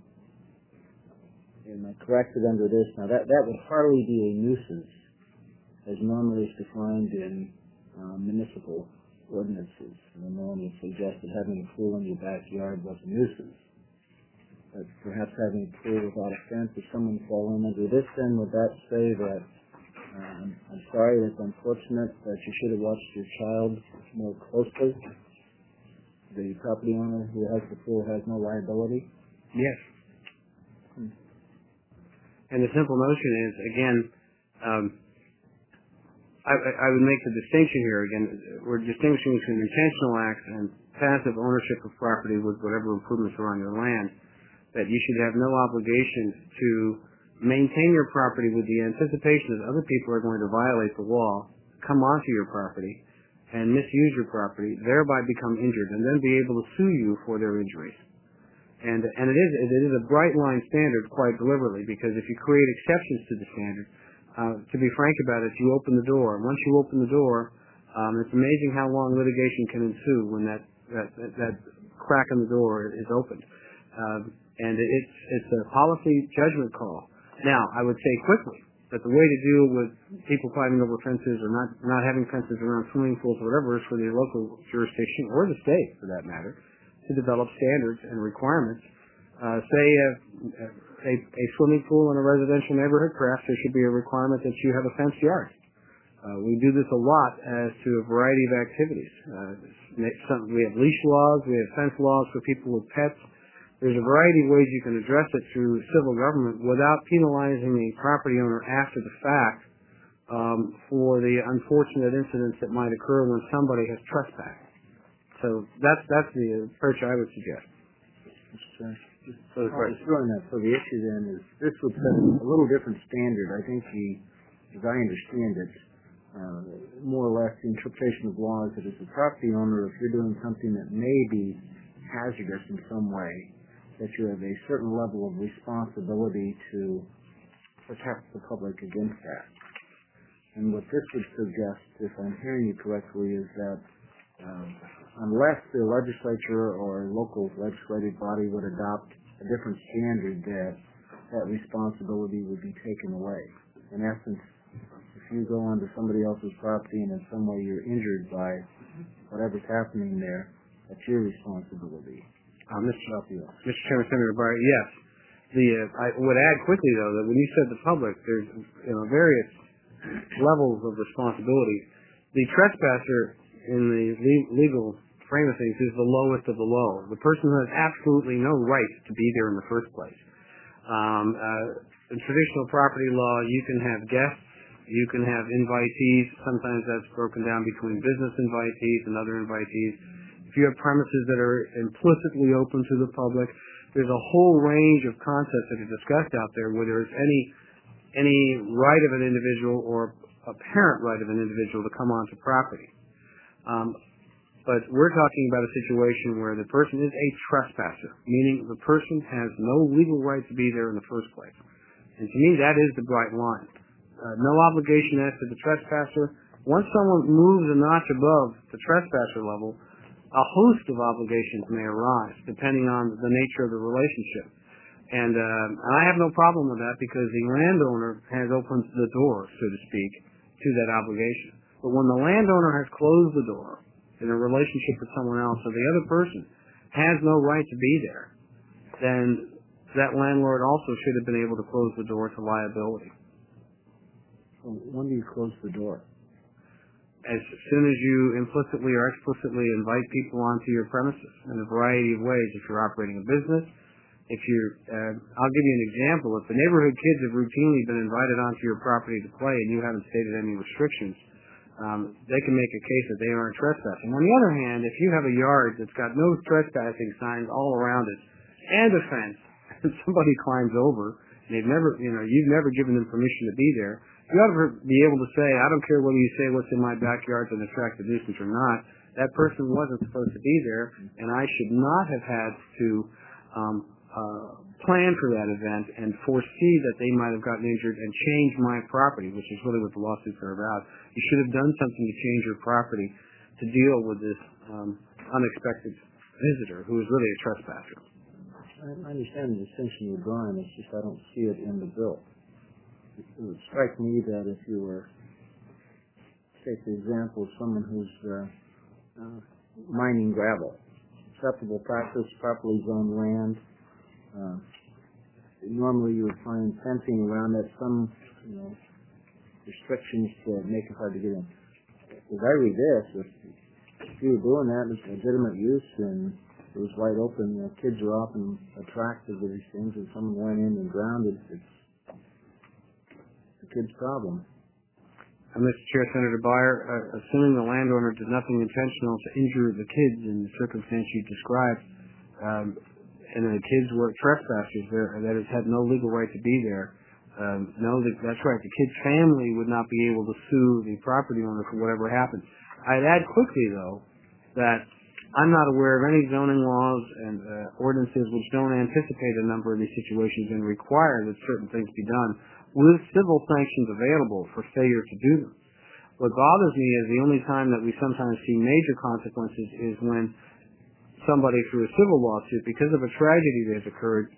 Am I corrected under this? Now that would hardly be a nuisance, as normally is defined in municipal ordinances. The norm would suggest that having a pool in your backyard was a nuisance. But perhaps having a pool without a fence, if someone falling under this, then would that say that I'm sorry, it's unfortunate that you should have watched your child more closely? The property owner who has the pool has no liability?
Yes. And the simple notion is, again, I would make the distinction here, again, we're distinguishing between intentional acts and passive ownership of property with whatever improvements are on your land, that you should have no obligation to maintain your property with the anticipation that other people are going to violate the law, come onto your property, and misuse your property, thereby become injured, and then be able to sue you for their injuries. And it is a bright line standard quite deliberately, because if you create exceptions to the standard, to be frank about it, you open the door. And once you open the door, it's amazing how long litigation can ensue when that crack in the door is opened. And it's a policy judgment call. Now, I would say quickly that the way to deal with people climbing over fences or not having fences around swimming pools or whatever is for the local jurisdiction, or the state for that matter, to develop standards and requirements. Say a swimming pool in a residential neighborhood, perhaps there should be a requirement that you have a fenced yard. We do this a lot as to a variety of activities. We have leash laws, we have fence laws for people with pets. There's a variety of ways you can address it through civil government without penalizing the property owner after the fact for the unfortunate incidents that might occur when somebody has trespassed. So that's the approach I would suggest.
So the issue then is this would set a little different standard. I think as I understand it, more or less the interpretation of law is that as a property owner, if you're doing something that may be hazardous in some way, that you have a certain level of responsibility to protect the public against that. And what this would suggest, if I'm hearing you correctly, is that unless the legislature or local legislative body would adopt a different standard, that responsibility would be taken away. In essence, if you go onto somebody else's property and in some way you're injured by whatever's happening there, that's your responsibility.
Mr. Chairman, Senator Breyer, yes. I would add quickly, though, that when you said the public, there's various levels of responsibility. The trespasser in the legal frame of things is the lowest of the low. The person who has absolutely no right to be there in the first place. In traditional property law, you can have guests, you can have invitees. Sometimes that's broken down between business invitees and other invitees. If you have premises that are implicitly open to the public, there's a whole range of concepts that are discussed out there where there's any right of an individual or apparent right of an individual to come onto property. But we're talking about a situation where the person is a trespasser, meaning the person has no legal right to be there in the first place. And to me, that is the bright line. No obligation as to the trespasser. Once someone moves a notch above the trespasser level, a host of obligations may arise depending on the nature of the relationship. And I have no problem with that because the landowner has opened the door, so to speak, to that obligation. But when the landowner has closed the door in a relationship with someone else or the other person has no right to be there, then that landlord also should have been able to close the door to liability.
So when do you close the door?
As soon as you implicitly or explicitly invite people onto your premises in a variety of ways. If you're operating a business, I'll give you an example. If the neighborhood kids have routinely been invited onto your property to play and you haven't stated any restrictions, they can make a case that they aren't trespassing. On the other hand, if you have a yard that's got no trespassing signs all around it and a fence, and somebody climbs over and you've never given them permission to be there, you ought to be able to say, I don't care whether you say what's in my backyard to attract a nuisance or not. That person wasn't supposed to be there, and I should not have had to plan for that event and foresee that they might have gotten injured and change my property, which is really what the lawsuits are about. You should have done something to change your property to deal with this unexpected visitor who is really a trespasser.
I understand the distinction you're drawing. It's just I don't see it in the bill. It would strike me that if you were, take the example of someone who's mining gravel, acceptable practice, properly zoned land, normally you would find fencing around that, some restrictions to make it hard to get in. As I read this, if you were doing that, it's legitimate use and it was wide open, kids are often attracted to these things, and someone went in and drowned it, it's kid's problem.
Mr. Chair, Senator Breyer, assuming the landowner did nothing intentional to injure the kids in the circumstance you described, and the kids were trespassers that has had no legal right to be there, that's right. The kid's family would not be able to sue the property owner for whatever happened. I'd add quickly, though, that I'm not aware of any zoning laws and ordinances which don't anticipate a number of these situations and require that certain things be done with civil sanctions available for failure to do them. What bothers me is the only time that we sometimes see major consequences is when somebody through a civil lawsuit, because of a tragedy that has occurred,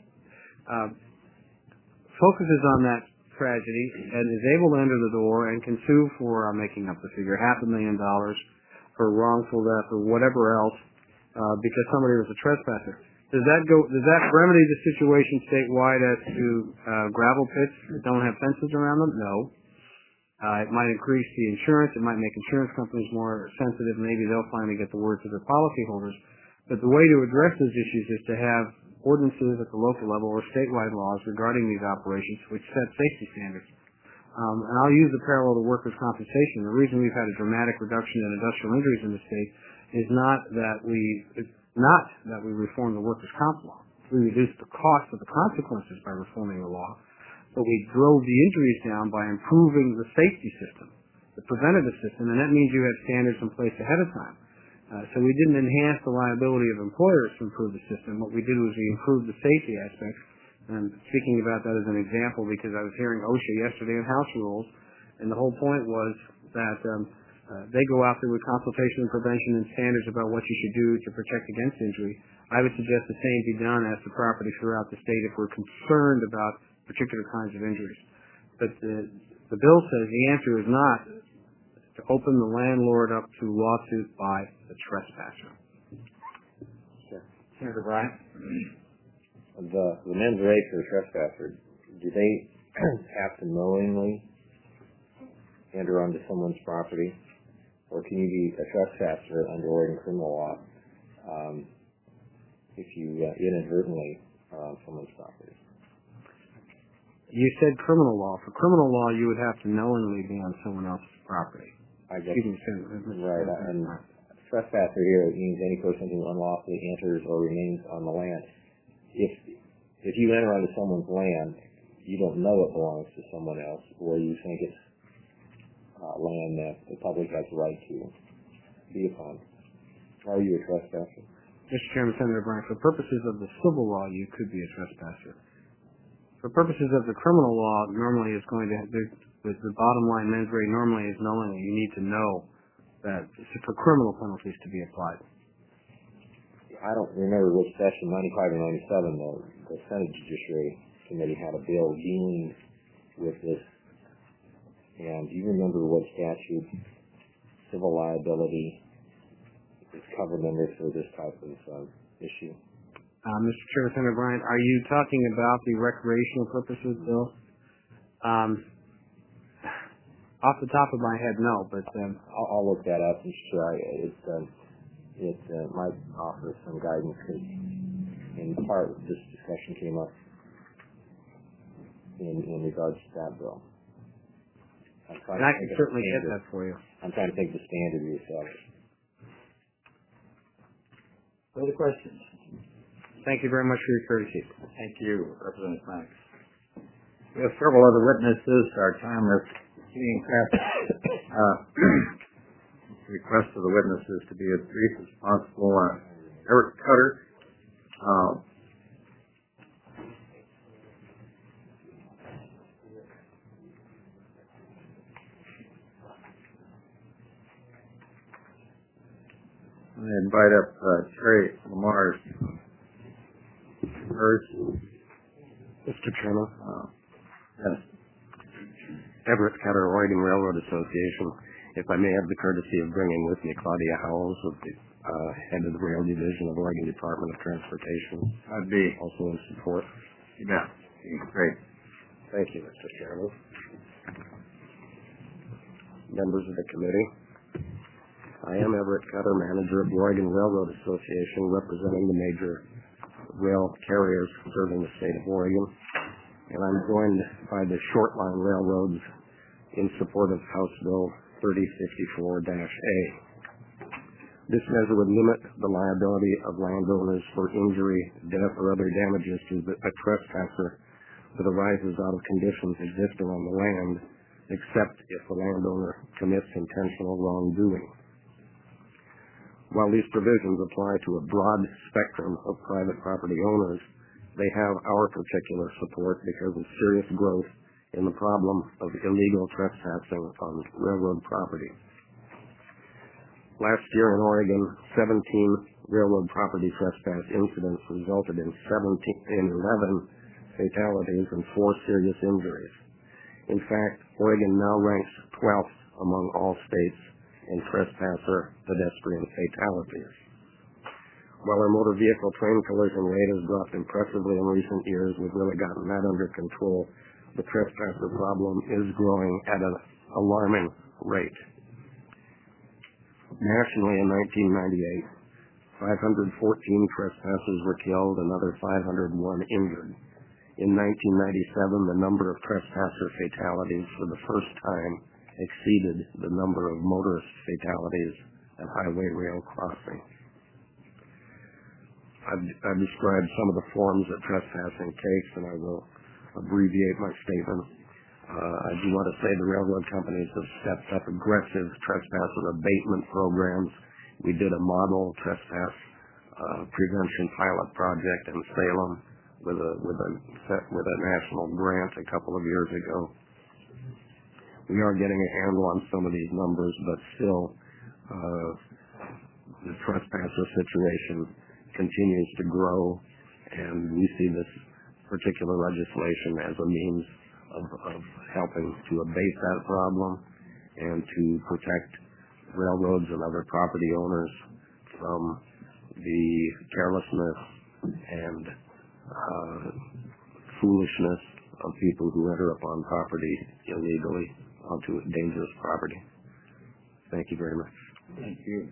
focuses on that tragedy and is able to enter the door and can sue for, I'm making up the figure, $500,000 for wrongful death or whatever else because somebody was a trespasser. Does that remedy the situation statewide as to gravel pits that don't have fences around them? No. It might increase the insurance. It might make insurance companies more sensitive. Maybe they'll finally get the word to their policyholders. But the way to address those issues is to have ordinances at the local level or statewide laws regarding these operations which set safety standards. And I'll use the parallel to workers' compensation. The reason we've had a dramatic reduction in industrial injuries in the state is not that we reformed the workers' comp law. We reduced the cost of the consequences by reforming the law, but we drove the injuries down by improving the safety system, the preventative system, and that means you have standards in place ahead of time. So we didn't enhance the liability of employers to improve the system. What we did was we improved the safety aspects. And speaking about that as an example, because I was hearing OSHA yesterday on House rules, and the whole point was that they go out there with consultation and prevention and standards about what you should do to protect against injury. I would suggest the same be done as to property throughout the state if we're concerned about particular kinds of injuries. But the bill says the answer is not to open the landlord up to lawsuit by the trespasser.
Senator Bryant? The mens rea for a trespasser, do they have to knowingly enter onto someone's property, or can you be a trespasser under Oregon criminal law if you inadvertently are on someone's property?
You said criminal law. For criminal law, you would have to knowingly be on someone else's property.
I guess. Right. And trespasser here means any person who unlawfully enters or remains on the land. If you enter onto someone's land, you don't know it belongs to someone else, or you think it's land that the public has the right to be upon. Are you a trespasser?
Mr. Chairman, Senator Bryant, for purposes of the civil law, you could be a trespasser. For purposes of the criminal law, normally it's going to the bottom line mens rea normally is knowingly. You need to know that for criminal penalties to be applied.
I don't remember which session, 95 or 97, the Senate Judiciary Committee had a bill dealing with this. And do you remember what statute, civil liability, is covered under for this type of issue?
Mr. Chairman, Senator Bryant, are you talking about the recreational purposes bill? Off the top of my head, no, but
I'll look that up and try. It might offer some guidance, because in part this discussion came up in regards to that bill.
And I can certainly get that for you.
I'm trying to think the standard yourself.
Further questions?
Thank you very much for your courtesy.
Thank you, Representative Max. We have several other witnesses. Our time is being passed. Request of the witnesses to be as brief as possible. Everett Cutter. I invite up Terry Lamar.
Mr. Chairman.
Yes.
Everett Cutter, Oregon Railroad Association. If I may have the courtesy of bringing with me Claudia Howells, with the head of the Rail Division of Oregon Department of Transportation.
I'd be
also in support.
Yeah, great.
Thank you, Mr. Chairman. Members of the committee, I am Everett Cutter, manager of the Oregon Railroad Association, representing the major rail carriers serving the state of Oregon. And I'm joined by the short line railroads in support of House Bill 3054-A. This measure would limit the liability of landowners for injury, death, or other damages to a trespasser that arises out of conditions existing on the land, except if the landowner commits intentional wrongdoing. While these provisions apply to a broad spectrum of private property owners, they have our particular support because of serious growth in the problem of illegal trespassing on railroad property. Last year in Oregon, 17 railroad property trespass incidents resulted in 11 fatalities and 4 serious injuries. In fact, Oregon now ranks 12th among all states in trespasser pedestrian fatalities. While our motor vehicle train collision rate has dropped impressively in recent years, we've really gotten that under control. The trespasser problem is growing at an alarming rate. Nationally, in 1998, 514 trespassers were killed, another 501 injured. In 1997, the number of trespasser fatalities for the first time exceeded the number of motorist fatalities at highway rail crossings. I've described some of the forms that trespassing takes, and I will abbreviate my statement. I do want to say the railroad companies have stepped up aggressive trespasser abatement programs. We did a model trespass prevention pilot project in Salem with a national grant a couple of years ago. We are getting a handle on some of these numbers, but still the trespasser situation continues to grow, and we see this particular legislation as a means of helping to abate that problem and to protect railroads and other property owners from the carelessness and foolishness of people who enter upon property illegally onto dangerous property. Thank you very much.
Thank you.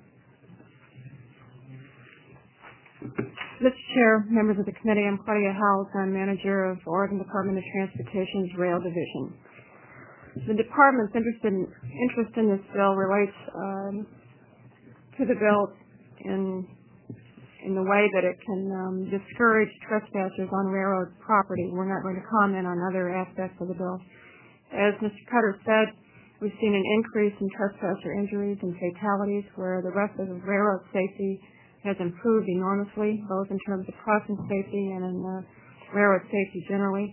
Mr. Chair, members of the committee, I'm Claudia Howells. I'm manager of Oregon Department of Transportation's Rail Division. The department's interest in this bill relates to the bill in the way that it can discourage trespassers on railroad property. We're not going to comment on other aspects of the bill. As Mr. Cutter said, we've seen an increase in trespasser injuries and fatalities where the rest of the railroad safety has improved enormously, both in terms of crossing safety and in railroad safety generally.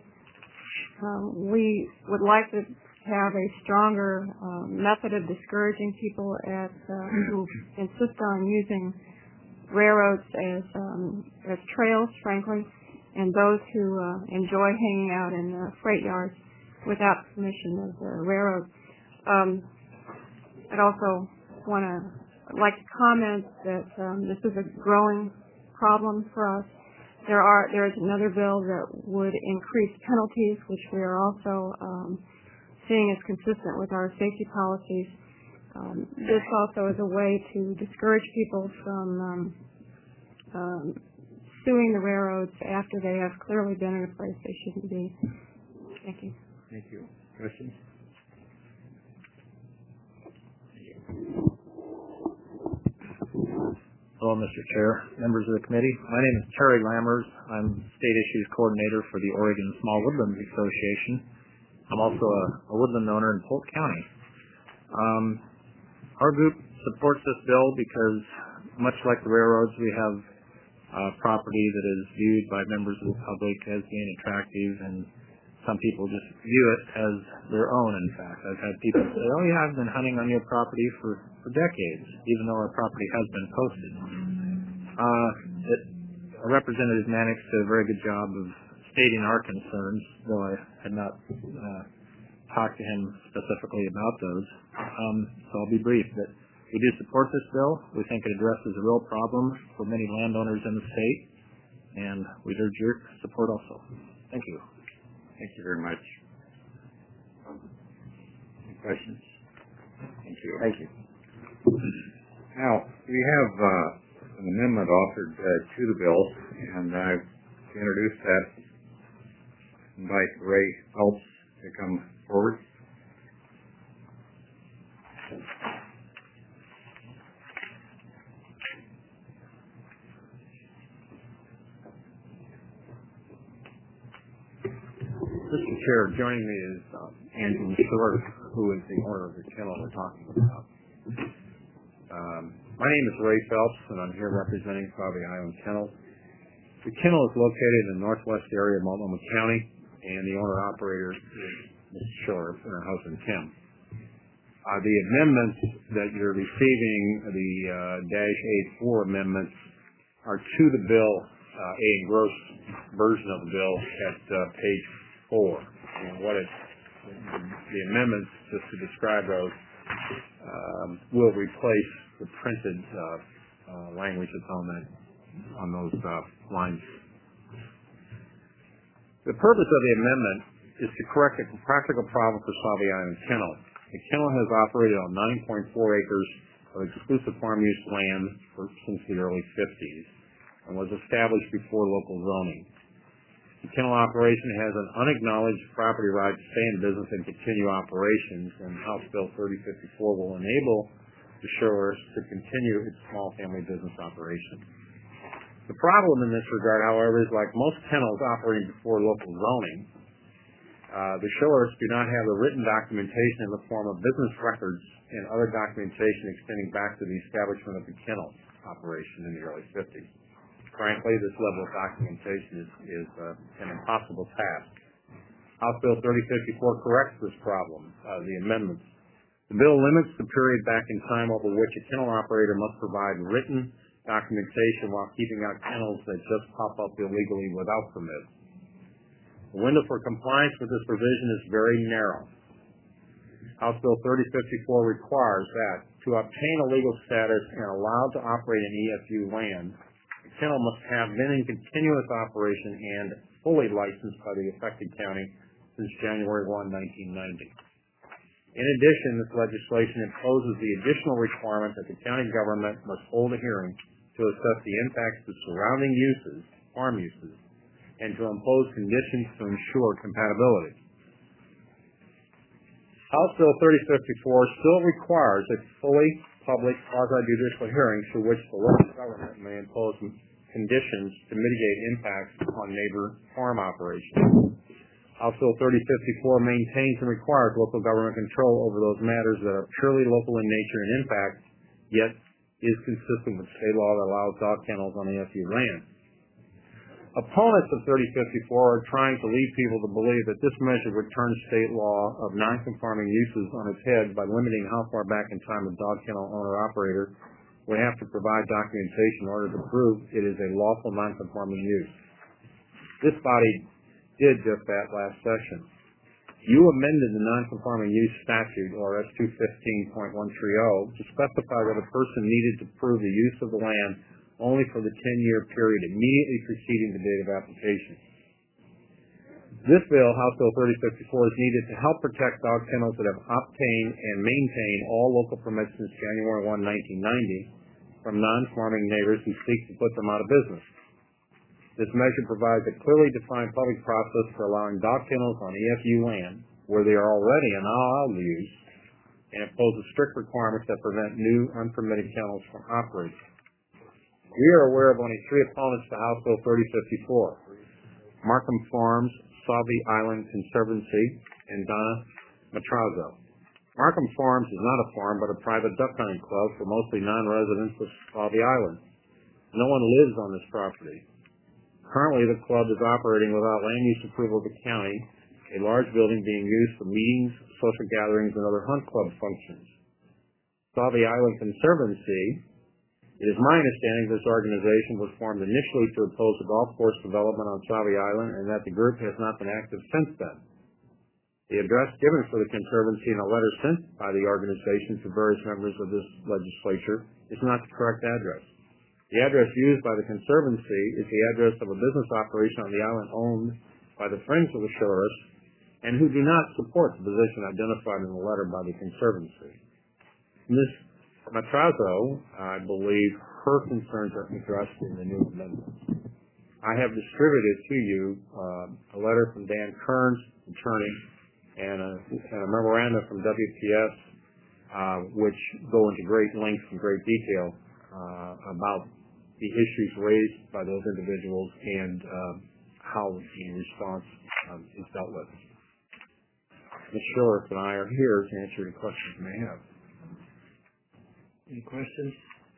We would like to have a stronger method of discouraging people who insist on using railroads as trails, frankly, and those who enjoy hanging out in freight yards without permission of the railroad. I'd also I'd like to comment that this is a growing problem for us. There is another bill that would increase penalties, which we are also seeing as consistent with our safety policies. This also is a way to discourage people from suing the railroads after they have clearly been in a place they shouldn't be. Thank you.
Thank you. Questions? Hello, Mr. Chair, members of the committee. My name is Terry Lammers. I'm State Issues Coordinator for the Oregon Small Woodlands Association. I'm also a woodland owner in Polk County. Our group supports this bill because, much like the railroads, we have property that is viewed by members of the public as being attractive, and some people just view it as their own, in fact. I've had people say, oh yeah, I've been hunting on your property for decades, even though our property has been posted. Representative Mannix did a very good job of stating our concerns, though I had not talked to him specifically about those. So I'll be brief. But we do support this bill. We think it addresses a real problem for many landowners in the state, and we urge your support also. Thank you.
Thank you very much. Any questions? Thank you.
Thank you.
Now, we have an amendment offered to the bill, and to introduce that, invite Ray Phelps to come forward.
Mr. Chair, joining me is Andrew Short, who is the owner of the kennel we're talking about. My name is Ray Phelps, and I'm here representing Sauvie Island Kennel. The kennel is located in the northwest area of Multnomah County, and the owner-operator is Ms. Short and her husband, Tim. The amendments that you're receiving, the -84 amendments, are to the bill, a engrossed version of the bill at page 4. And the amendments, just to describe those, will replace the printed language that's on those lines. The purpose of the amendment is to correct a practical problem for Sauvie Island Kennel. The kennel has operated on 9.4 acres of of exclusive farm use land since the early 50s and was established before local zoning. The kennel operation has an unacknowledged property right to stay in business and continue operations, and House Bill 3054 will enable the Shirlers to continue its small family business operation. The problem in this regard, however, is like most kennels operating before local zoning, the Shirlers do not have the written documentation in the form of business records and other documentation extending back to the establishment of the kennel operation in the early 50s. Frankly, this level of documentation is an impossible task. House Bill 3054 corrects this problem, the amendments. The bill limits the period back in time over which a kennel operator must provide written documentation while keeping out kennels that just pop up illegally without permits. The window for compliance with this provision is very narrow. House Bill 3054 requires that to obtain a legal status and allowed to operate in EFU land, the kennel must have been in continuous operation and fully licensed by the affected county since January 1, 1990. In addition, this legislation imposes the additional requirement that the county government must hold a hearing to assess the impacts to surrounding uses, farm uses, and to impose conditions to ensure compatibility. House Bill 3054 still requires a fully public quasi-judicial hearing through which the local government may impose conditions to mitigate impacts on neighbor farm operations. House Bill 3054 maintains and requires local government control over those matters that are purely local in nature and impact, yet is consistent with state law that allows dog kennels on EFU land. Opponents of 3054 are trying to lead people to believe that this measure would turn state law of non-conforming uses on its head by limiting how far back in time a dog kennel owner-operator would have to provide documentation in order to prove it is a lawful non-conforming use. This body did just that last session. You amended the non-conforming use statute, or S215.130, to specify that a person needed to prove the use of the land only for the 10-year period immediately preceding the date of application. This bill, House Bill 3054, is needed to help protect dog kennels that have obtained and maintained all local permits since January 1, 1990 from non-farming neighbors who seek to put them out of business. This measure provides a clearly defined public process for allowing dog kennels on EFU land where they are already allowed to use, and imposes strict requirements that prevent new unpermitted kennels from operating. We are aware of only 3 opponents to House Bill 3054: Markham Farms, Sauvie Island Conservancy, and Donna Matrazo. Markham Farms is not a farm but a private duck hunting club for mostly non-residents of Sauvie Island. No one lives on this property. Currently, the club is operating without land use approval of the county, a large building being used for meetings, social gatherings, and other hunt club functions. Sauvie Island Conservancy, it is my understanding this organization was formed initially to oppose the golf course development on Sauvie Island, and that the group has not been active since then. The address given for the Conservancy in a letter sent by the organization to various members of this legislature is not the correct address. The address used by the Conservancy is the address of a business operation on the island owned by the Friends of the Shores, and who do not support the position identified in the letter by the Conservancy. Ms. Matrazo, I believe her concerns are addressed in the new amendment. I have distributed to you a letter from Dan Kearns, attorney, and a memorandum from WPS, which go into great length and great detail about the issues raised by those individuals and how the response is dealt with. Ms. Shorrock and I are here to answer any questions you may have.
Any questions?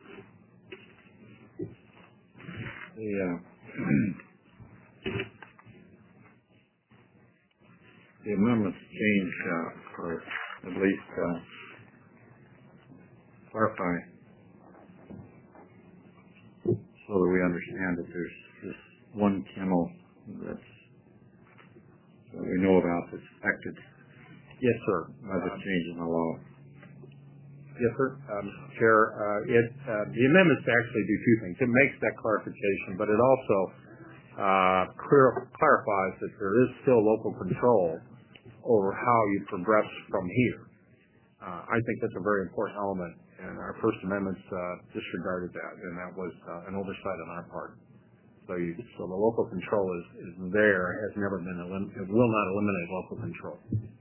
The amendments change, or at least clarify, so that we understand that there's this one kennel that we know about that's affected.
Yes, sir.
By the change in the law.
Yes, sir. Mr. Chair, the amendments actually do 2 things. It makes that clarification, but it also clarifies that there is still local control over how you progress from here. I think that's a very important element, and our First Amendment's disregarded that, and that was an oversight on our part. So the local control is there, has never been, it will not eliminate local control.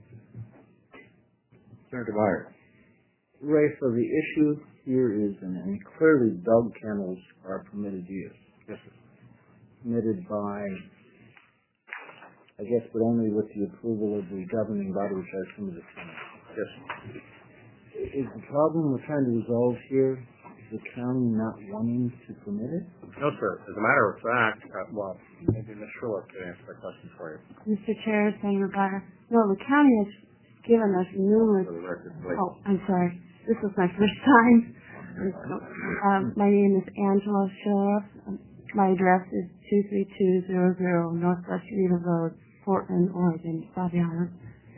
Senator Meyer. Ray, so the issue here is, and clearly dog kennels are permitted use.
Yes, sir.
Permitted by, I guess, but only with the approval of the governing body, which I assume is the Senate.
Yes.
Is the problem we're trying to resolve here the county not wanting to permit it?
No, sir. As a matter of fact, well, maybe Ms. Schiller could answer that question for you.
Mr. Chair, Senator Meyer. No, the county has given us numerous.
For the record, please.
Oh, I'm sorry. This was my first time. My name is Angela Schiller. My address is 23200 Northwest Rita Road, Portland, Oregon, Bobby Island.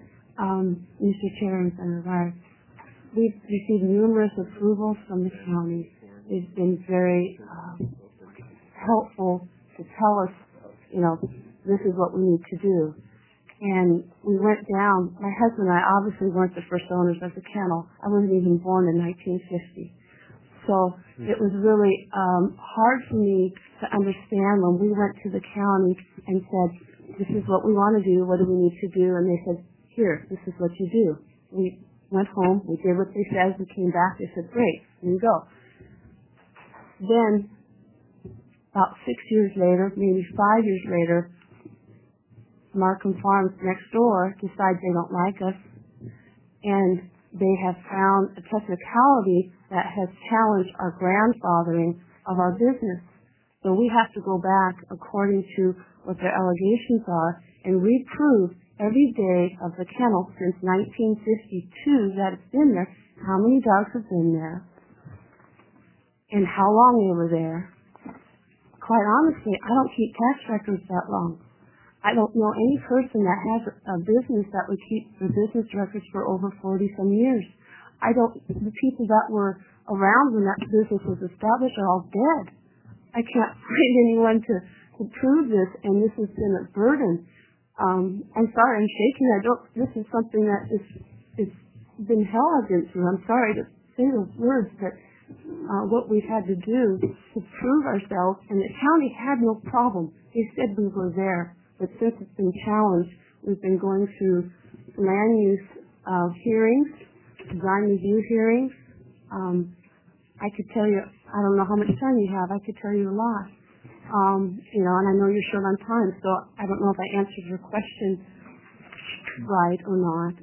Mr. Chair and Senator Meyer, we've received numerous approvals from the county. It's been very helpful to tell us, this is what we need to do. And we went down, my husband and I obviously weren't the first owners of the kennel. I wasn't even born in 1950. So it was really hard for me to understand when we went to the county and said, this is what we want to do, what do we need to do? And they said, here, this is what you do. We went home, we did what they said, we came back, they said, great, here you go. Then, about 6 years later, maybe 5 years later, Markham Farms next door decide they don't like us, and they have found a technicality that has challenged our grandfathering of our business. So we have to go back according to what their allegations are and reprove every day of the kennel since 1952 that it's been there, how many dogs have been there, and how long they were there. Quite honestly, I don't keep tax records that long. I don't know any person that has a business that would keep the business records for over 40-some years. The people that were around when that business was established are all dead. I can't find anyone to prove this, and this has been a burden. I'm sorry, I'm shaking. This is something that it's been hell I've been through. I'm sorry to say those words, but what we've had to do to prove ourselves, and the county had no problem. They said we were there, but since it's been challenged, we've been going through land use hearings, design review hearings. I could tell you, I don't know how much time you have. I could tell you a lot. And I know you're short on time, so I don't know if I answered your question right or not.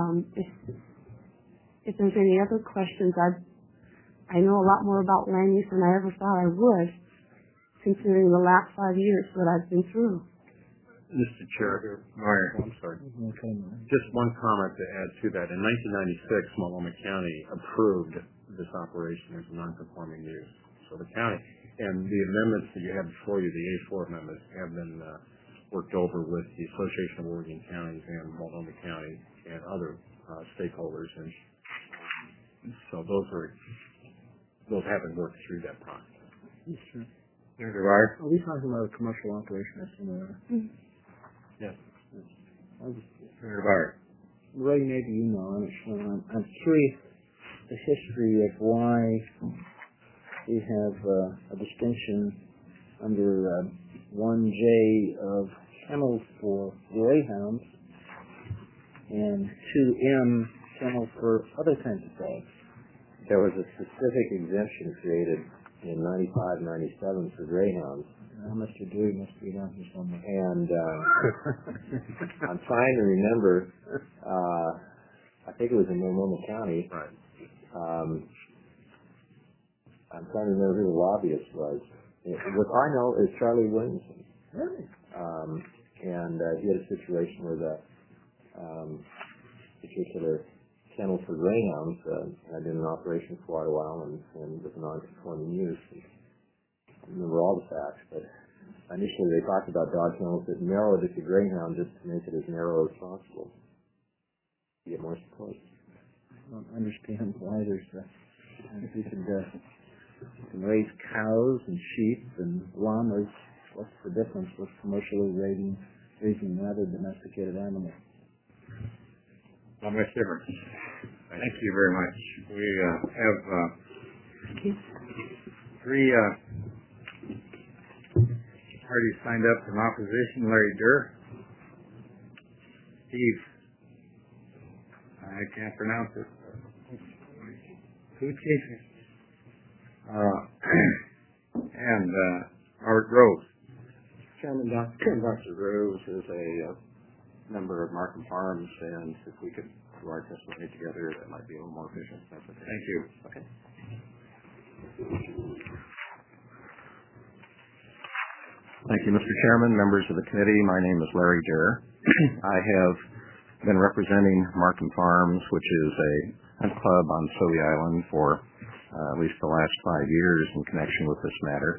If there's any other questions, I know a lot more about land use than I ever thought I would, considering the last 5 years that I've been through.
Mr. Chair, Meyer, I'm sorry. Just one comment to add to that. In 1996, Multnomah County approved this operation as a non-conforming use. So the county, and the amendments that you have before you, the A4 amendments, have been worked over with the Association of Oregon Counties and Multnomah County and other stakeholders. And so those have been worked through that process.
Yes, sir.
Senator Meyer?
Are we talking about a commercial operation?
Yes. Senator Meyer?
Ray, maybe you know. I'm curious the history of why we have a distinction under 1J of kennels for greyhounds and 2M kennels for other kinds of dogs.
There was a specific exemption created in 95, 97 for greyhounds.
Mr. Dewey must be down here somewhere.
And I'm trying to remember, I think it was in Multnomah County.
Right.
I'm trying to remember who the lobbyist was. What I know is Charlie Williamson.
Really?
And he had a situation where the particular kennel for greyhounds had been in operation for quite a while and was non-conforming use. I remember all the facts, but initially they talked about dog kennels that narrowed it to greyhound just to make it as narrow as possible. To get more support.
I don't understand why there's we can raise cows and sheep and llamas. What's the difference with commercially raising other domesticated animals?
Ms. Simmons.
Thank you very much. We have three parties signed up in opposition. Larry Durr, Steve, I can't pronounce it, Kuchi, and Robert Groves.
Chairman, Dr. Groves is a member of Markham Farms, and if we could do our testimony together, that might be a little more efficient. That's okay.
Thank you.
Okay. Thank you, Mr. Chairman, members of the committee. My name is Larry Durr. I have been representing Markham Farms, which is a hunt club on Sauvie Island, for at least the last 5 years in connection with this matter.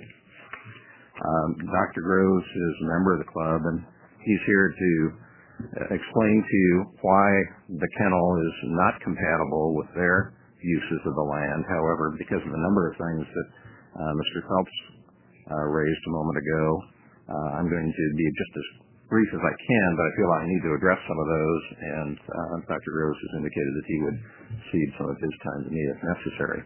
Dr. Groves is a member of the club, and he's here to explain to you why the kennel is not compatible with their uses of the land. However, because of a number of things that Mr. Phelps raised a moment ago, I'm going to be just as brief as I can, but I feel I need to address some of those, and Dr. Groves has indicated that he would cede some of his time to me if necessary.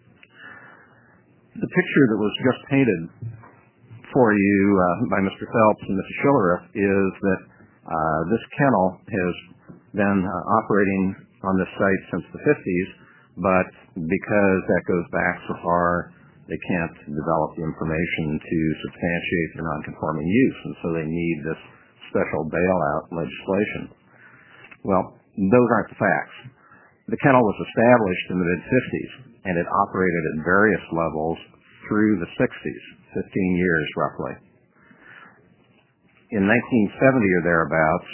The picture that was just painted for you by Mr. Phelps and Mrs. Schillereth is that this kennel has been operating on this site since the 50s, but because that goes back so far, they can't develop the information to substantiate their non-conforming use, and so they need this special bailout legislation. Well, those aren't the facts. The kennel was established in the mid-50s, and it operated at various levels through the 60s, 15 years roughly. In 1970 or thereabouts,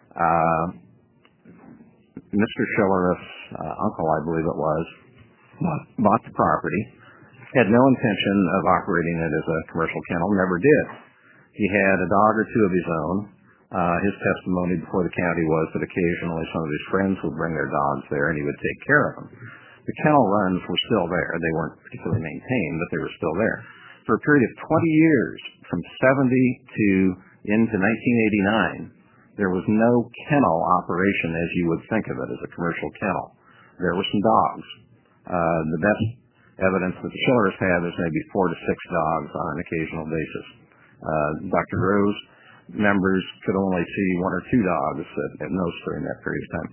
Mr. Schillereth's uncle, I believe it was, bought the property, had no intention of operating it as a commercial kennel, never did. He had a dog or two of his own. His testimony before the county was that occasionally some of his friends would bring their dogs there and he would take care of them. The kennel runs were still there. They weren't particularly maintained, but they were still there. For a period of 20 years, from 70 to into 1989, there was no kennel operation as you would think of it, as a commercial kennel. There were some dogs. The best evidence that the Schillereths have is maybe 4 to 6 dogs on an occasional basis. Dr. Groves members could only see 1 or 2 dogs at most during that period of time.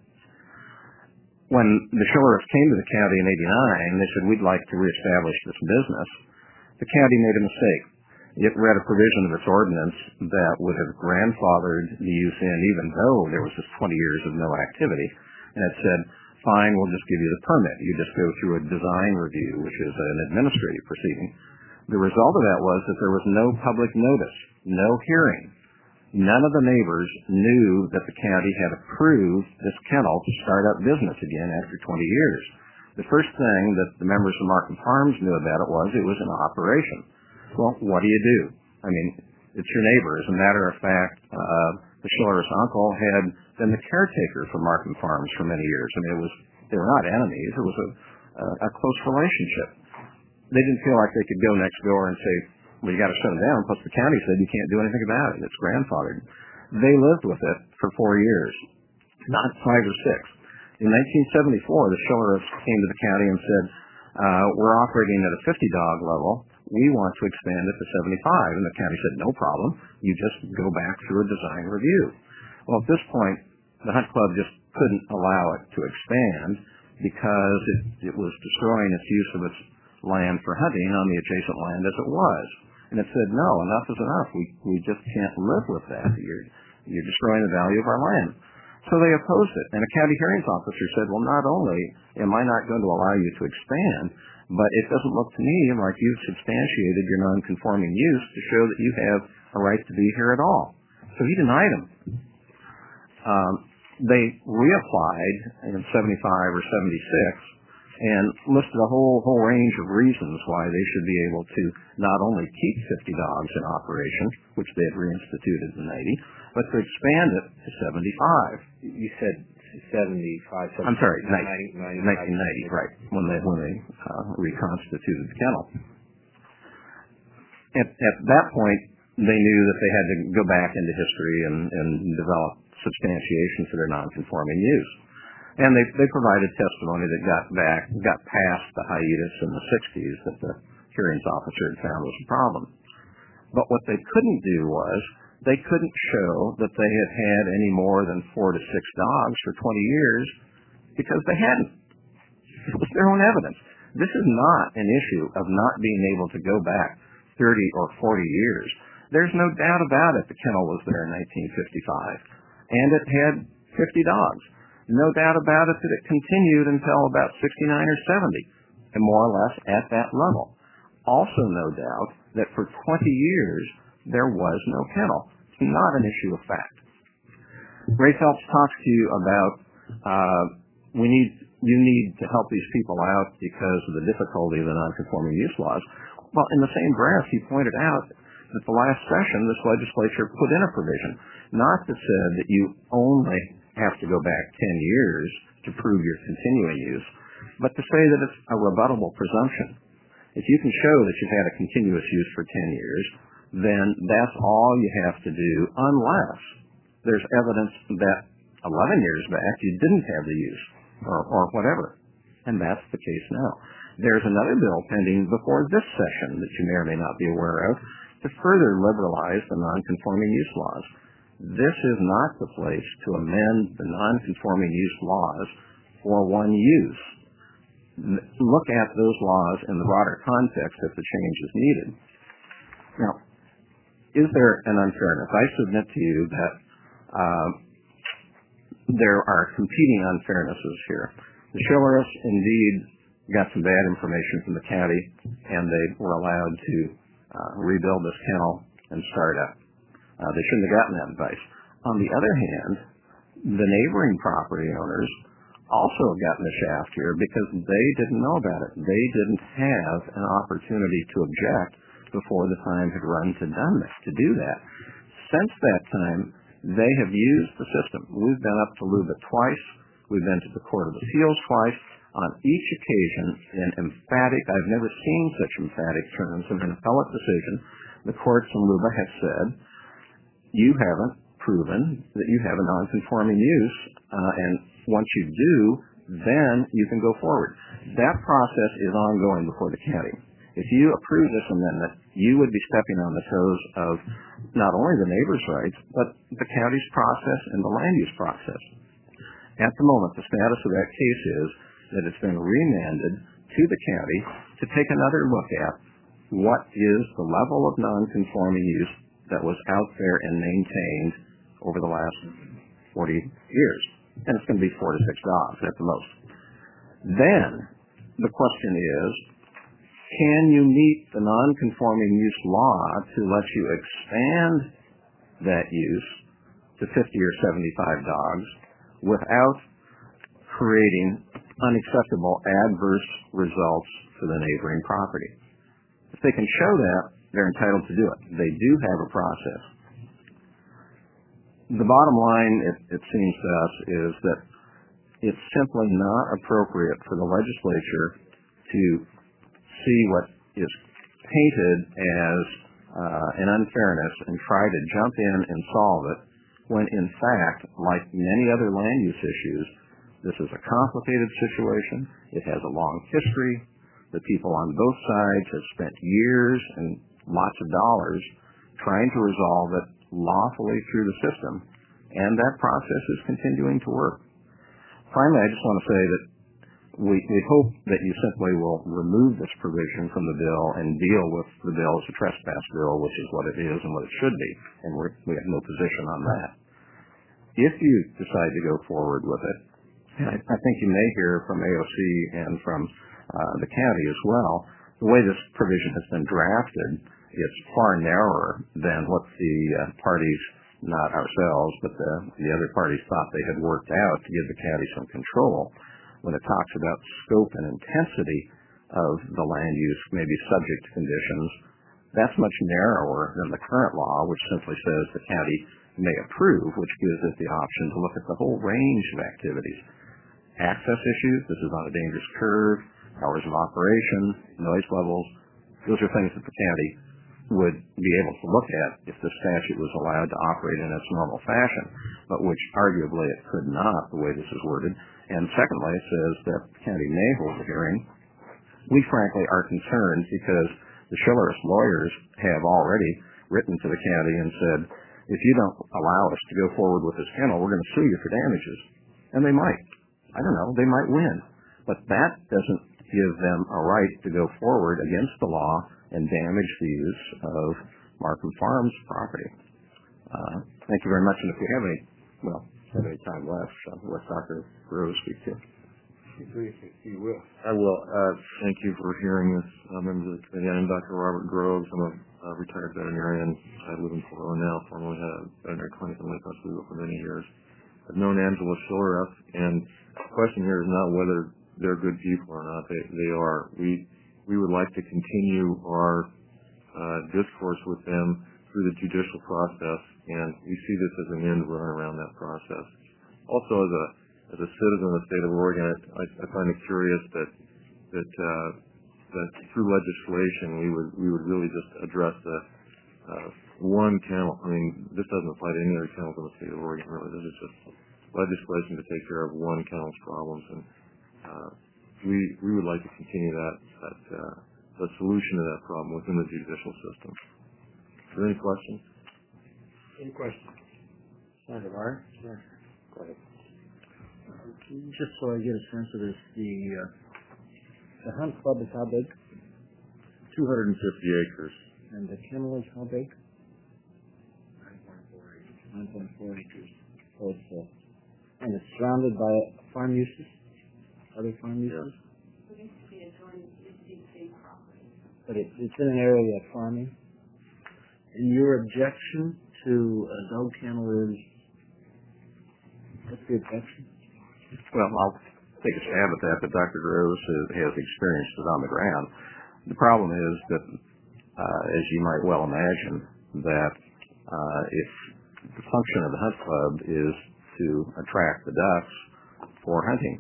When the Schillereths came to the county in 89, they said, we'd like to reestablish this business. The county made a mistake. It read a provision of its ordinance that would have grandfathered the use in even though there was this 20 years of no activity, and it said, fine, we'll just give you the permit. You just go through a design review, which is an administrative proceeding. The result of that was that there was no public notice, no hearing. None of the neighbors knew that the county had approved this kennel to start up business again after 20 years. The first thing that the members of Markham Farms knew about it was an operation. Well, what do you do? I mean, it's your neighbor. As a matter of fact, the Schillereth's uncle had been the caretaker for Markham Farms for many years. I mean, they were not enemies. It was a close relationship. They didn't feel like they could go next door and say, well, you got to shut it down. Plus, the county said you can't do anything about it. It's grandfathered. They lived with it for 4 years, not 5 or 6. In 1974, the Schillereths came to the county and said, we're operating at a 50-dog level. We want to expand it to 75. And the county said, no problem. You just go back through a design review. Well, at this point, the hunt club just couldn't allow it to expand because it was destroying its use of its land for hunting on the adjacent land as it was. And it said, no, enough is enough. We just can't live with that. You're destroying the value of our land. So they opposed it. And a county hearings officer said, well, not only am I not going to allow you to expand, but it doesn't look to me like you've substantiated your non-conforming use to show that you have a right to be here at all. So he denied them. They reapplied in 75 or 76 and listed a whole range of reasons why they should be able to not only keep 50 dogs in operation, which they had reinstituted in 80, but to expand it to 75. You said 75.
I'm sorry, 1990, right, when they reconstituted the kennel. At that point, they knew that they had to go back into history and develop substantiation for their non-conforming use.
And they provided testimony that got past the hiatus in the 60s that the hearings officer had found was a problem. But what they couldn't do was they couldn't show that they had had any more than 4 to 6 dogs for 20 years because they hadn't. It was their own evidence. This is not an issue of not being able to go back 30 or 40 years. There's no doubt about it. The kennel was there in 1955, and it had 50 dogs. No doubt about it that it continued until about 69 or 70, and more or less at that level. Also no doubt that for 20 years there was no kennel. It's not an issue of fact. Ray Phelps talks to you about you need to help these people out because of the difficulty of the non-conforming use laws. Well, in the same breath, he pointed out that the last session, this legislature put in a provision, not that said that you only have to go back 10 years to prove your continuing use, but to say that it's a rebuttable presumption. If you can show that you've had a continuous use for 10 years, then that's all you have to do, unless there's evidence that 11 years back you didn't have the use, or whatever. And that's the case now. There's another bill pending before this session that you may or may not be aware of to further liberalize the non-conforming use laws. This is not the place to amend the non-conforming use laws for one use. Look at those laws in the broader context if the change is needed. Now, is there an unfairness? I submit to you that there are competing unfairnesses here. The Schillerists indeed got some bad information from the county, and they were allowed to rebuild this kennel and start up. They shouldn't have gotten that advice. On the other hand, the neighboring property owners also got in the shaft here because they didn't know about it. They didn't have an opportunity to object before the time had run to do that. Since that time, they have used the system. We've been up to LUBA twice. We've been to the Court of Appeals twice. On each occasion, in emphatic, I've never seen such emphatic terms of an appellate decision, the courts in LUBA have said, you haven't proven that you have a non-conforming use, and once you do, then you can go forward. That process is ongoing before the county. If you approve this amendment, you would be stepping on the toes of not only the neighbors' rights, but the county's process and the land use process. At the moment, the status of that case is that it's been remanded to the county to take another look at what is the level of non-conforming use that was out there and maintained over the last 40 years. And it's going to be 4 to 6 dogs at the most. Then the question is, can you meet the non-conforming use law to let you expand that use to 50 or 75 dogs without creating unacceptable adverse results for the neighboring property? If they can show that, they're entitled to do it. They do have a process. The bottom line, it seems to us, is that it's simply not appropriate for the legislature to see what is painted as an unfairness and try to jump in and solve it, when in fact, like many other land use issues, this is a complicated situation. It has a long history. The people on both sides have spent years and lots of dollars trying to resolve it lawfully through the system, and that process is continuing to work. Finally, I just want to say that we hope that you simply will remove this provision from the bill and deal with the bill as a trespass bill, which is what it is and what it should be, and we have no position on that. If you decide to go forward with it, and I think you may hear from AOC and from the county as well, the way this provision has been drafted, it's far narrower than what the parties, not ourselves, but the other parties thought they had worked out to give the county some control. When it talks about scope and intensity of the land use may be subject to conditions, that's much narrower than the current law, which simply says the county may approve, which gives it the option to look at the whole range of activities. Access issues, this is on a dangerous curve, hours of operation, noise levels, those are things that the county would be able to look at if the statute was allowed to operate in its normal fashion, but which arguably it could not, the way this is worded. And secondly, it says that the county may hold a hearing. We frankly are concerned because the Chileris lawyers have already written to the county and said, if you don't allow us to go forward with this kennel, we're going to sue you for damages. And they might. I don't know. They might win. But that doesn't give them a right to go forward against the law and damage the use of Markham Farms property. Thank you very much. And if we have any time left, let Dr. Rose speak to.
I will. Thank you for hearing this, members of the committee. I'm Dr. Robert Groves. I'm a retired veterinarian. I live in Florida now. Formerly had a veterinary clinic in Lake Oswego for many years. I've known Angela Chileris, and the question here is not whether they're good people or not. They are. We would like to continue our discourse with them through the judicial process, and we see this as an end run around that process. Also, as a citizen of the state of Oregon, I find it curious that through legislation we would really just address the one kennel. I mean, this doesn't apply to any other kennels in the state of Oregon, really. This is just legislation to take care of one kennel's problems, and we would like to continue the solution to that problem within the judicial system. Are there any questions?
Any questions? Senator Barr? Sure. Go ahead. Just so I get a sense of this, the hunt club is how big?
250 acres.
And the kennel is how big? 9.4 acres. So it's and it's surrounded by farm uses? Other farm uses?
It used to be state property.
But it's in an area of farming? And your objection to a dog kennel is, what's the objection?
Well, I'll take a stab at that, but Dr. Groves has experienced it on the ground. The problem is that, as you might well imagine, that if the function of the hunt club is to attract the ducks for hunting,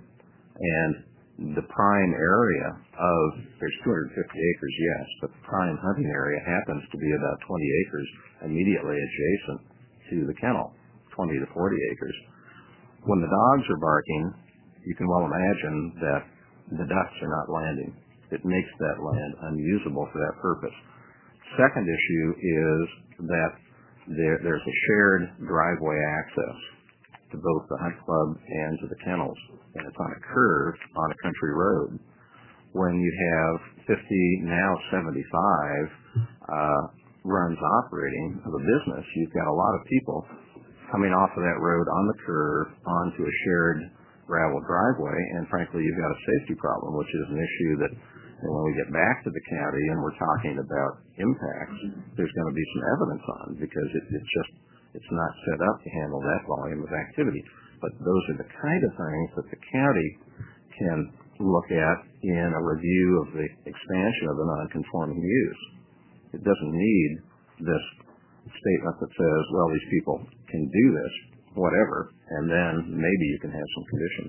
and the prime area there's 250 acres, yes, but the prime hunting area happens to be about 20 acres immediately adjacent to the kennel, 20 to 40 acres. When the dogs are barking, you can well imagine that the ducks are not landing. It makes that land unusable for that purpose. Second issue is that there's a shared driveway access to both the hunt club and to the kennels, and it's on a curve on a country road. When you have 50, now 75 runs operating of a business, you've got a lot of people coming off of that road on the curve onto a shared gravel driveway, and frankly, you've got a safety problem, which is an issue that when we get back to the county and we're talking about impacts, there's going to be some evidence on, because it's not set up to handle that volume of activity. But those are the kind of things that the county can look at in a review of the expansion of the non-conforming use. It doesn't need this statement that says, well, these people can do this, whatever, and then maybe you can have some conditions.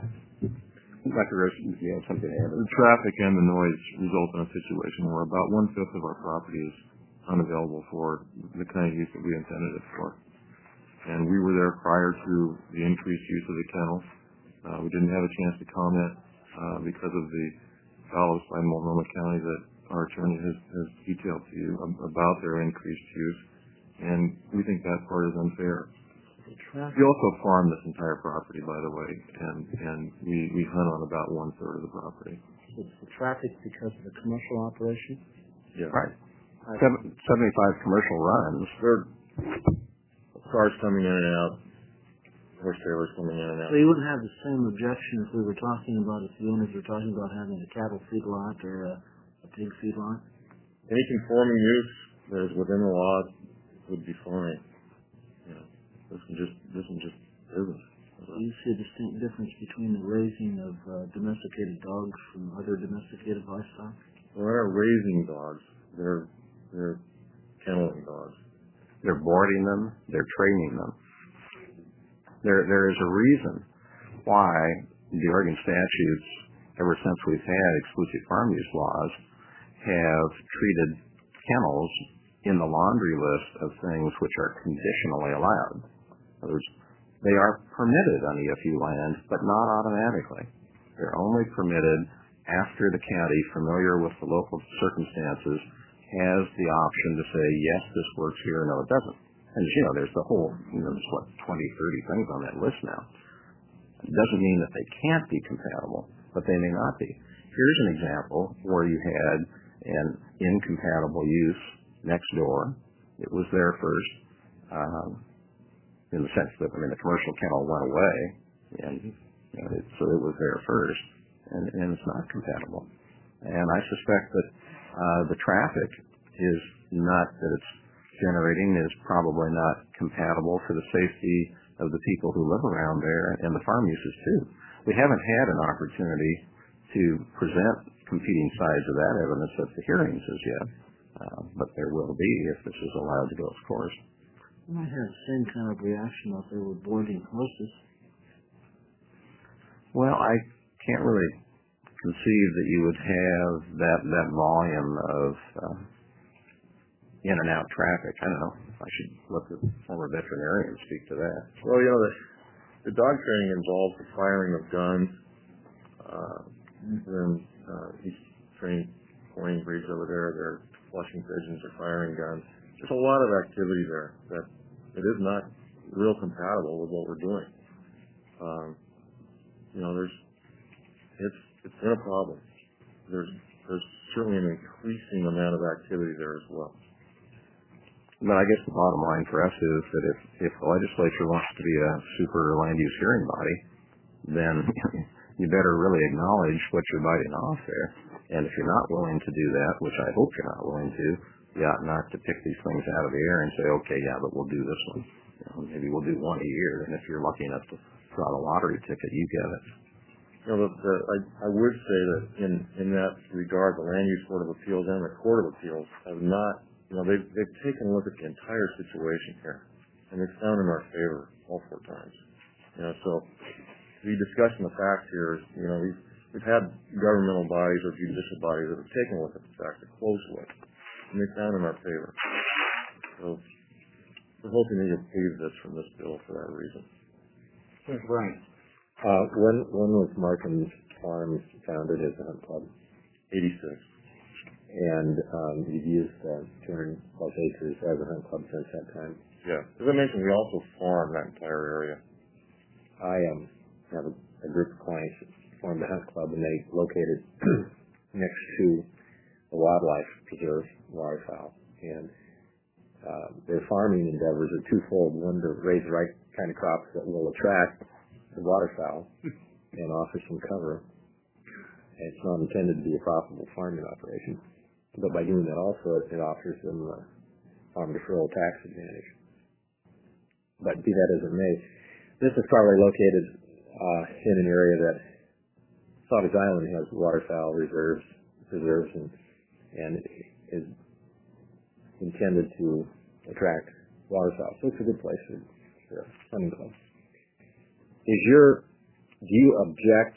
Dr. Rose, do you have something to add?
The traffic and the noise result in a situation where about 1/5 of our property is unavailable for the kind of use that we intended it for. And we were there prior to the increased use of the kennel. We didn't have a chance to comment because of the follow-ups by Multnomah County that our attorney has detailed to you about their increased use. And we think that part is unfair. We also farm this entire property, by the way, and we hunt on about 1/3 of the property.
It's the traffic because of the commercial operation?
Yeah.
Right. 75 commercial runs.
There are cars coming in and out, horse trailers coming in and out.
So you wouldn't have the same objection if we were talking about, if the owners were talking about having a cattle feedlot or a pig feedlot?
Any conforming use that is within the law would be fine. This is just business.
Do you see a distinct difference between the raising of domesticated dogs from other domesticated livestock?
Well, they're raising dogs. They're kenneling dogs.
They're boarding them. They're training them. There is a reason why the Oregon statutes, ever since we've had exclusive farm use laws, have treated kennels in the laundry list of things which are conditionally allowed. In other words, They are permitted on EFU land, but not automatically. They're only permitted after the county, familiar with the local circumstances, has the option to say, yes, this works here, no, it doesn't. And, there's the whole, there's 20, 30 things on that list now. It doesn't mean that they can't be compatible, but they may not be. Here's an example where you had an incompatible use next door. It was there first, in the sense that, the commercial kennel went away, and so it was there first, and it's not compatible. And I suspect that the traffic is not that it's generating is probably not compatible for the safety of the people who live around there and the farm uses too. We haven't had an opportunity to present competing sides of that evidence at the hearings as yet, but there will be if this is allowed to go its course.
You might have the same kind of reaction out there with boarding horses.
Well, I can't really conceive that you would have that volume of in and out traffic. I don't know. I should let the former veterinarian speak to that.
Well, the dog training involves the firing of guns. He's training pointing breeds over there. They're flushing pigeons or firing guns. There's a lot of activity there that it is not real compatible with what we're doing. It's been a problem. There's certainly an increasing amount of activity there as well.
But I guess the bottom line for us is that if the legislature wants to be a super land use hearing body, then you better really acknowledge what you're biting off there. And if you're not willing to do that, which I hope you're not willing to, you ought not to pick these things out of the air and say, okay, yeah, but we'll do this one. Maybe we'll do one a year, and if you're lucky enough to draw the lottery ticket, you get it.
I would say that in that regard, the Land Use Board of Appeals and the Court of Appeals have not, they've taken a look at the entire situation here, and they've found in our favor all four times. So the discussion of facts here is, we've had governmental bodies or judicial bodies that have taken a look at the facts, a close look, and they found in our favor. So we're hoping to get this from this bill for that reason.
Right.
When was Markham's Farms founded as a hunt club?
86.
And you've used 200 plus acres as a hunt club since that time?
Yeah. As I mentioned, we also farm that entire area.
I have a group of clients that formed a hunt club, and they located next to the wildlife preserve, waterfowl. And their farming endeavors are twofold. One, to raise the right kind of crops that will attract the waterfowl and offer some cover. And it's not intended to be a profitable farming operation. But by doing that also, it offers them a farm deferral tax advantage. But be that as it may, this is probably located in an area that Saugatuck Island has waterfowl preserves and is intended to attract waterfowl. So it's a good place for a hunting club. Do you object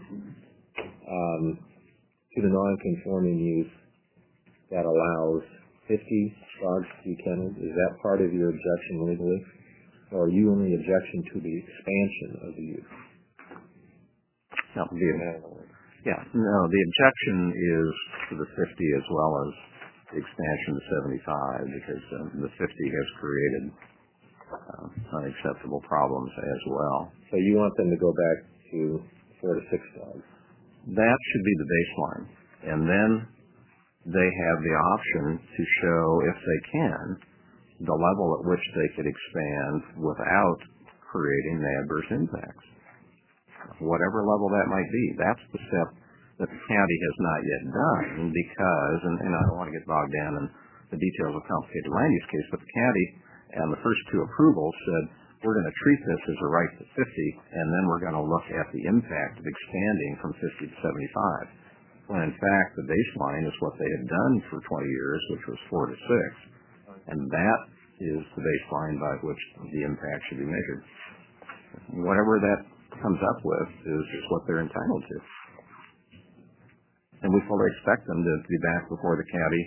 to the non-conforming use that allows 50 dogs to be kenneled? Is that part of your objection legally? Or are you only objection to the expansion of the use?
No, the objection is to the 50 as well as the expansion to 75, because the 50 has created unacceptable problems as well.
So you want them to go back to 4 to 6 dogs?
That should be the baseline. And then they have the option to show, if they can, the level at which they could expand without creating adverse impacts. Whatever level that might be, that's the step that the county has not yet done because, and I don't want to get bogged down in the details of a complicated land use case, but the county and the first two approvals said, we're going to treat this as a right to 50, and then we're going to look at the impact of expanding from 50 to 75. When in fact, the baseline is what they had done for 20 years, which was 4 to 6. And that is the baseline by which the impact should be measured. Whatever that comes up with is what they're entitled to. And we fully expect them to be back before the county,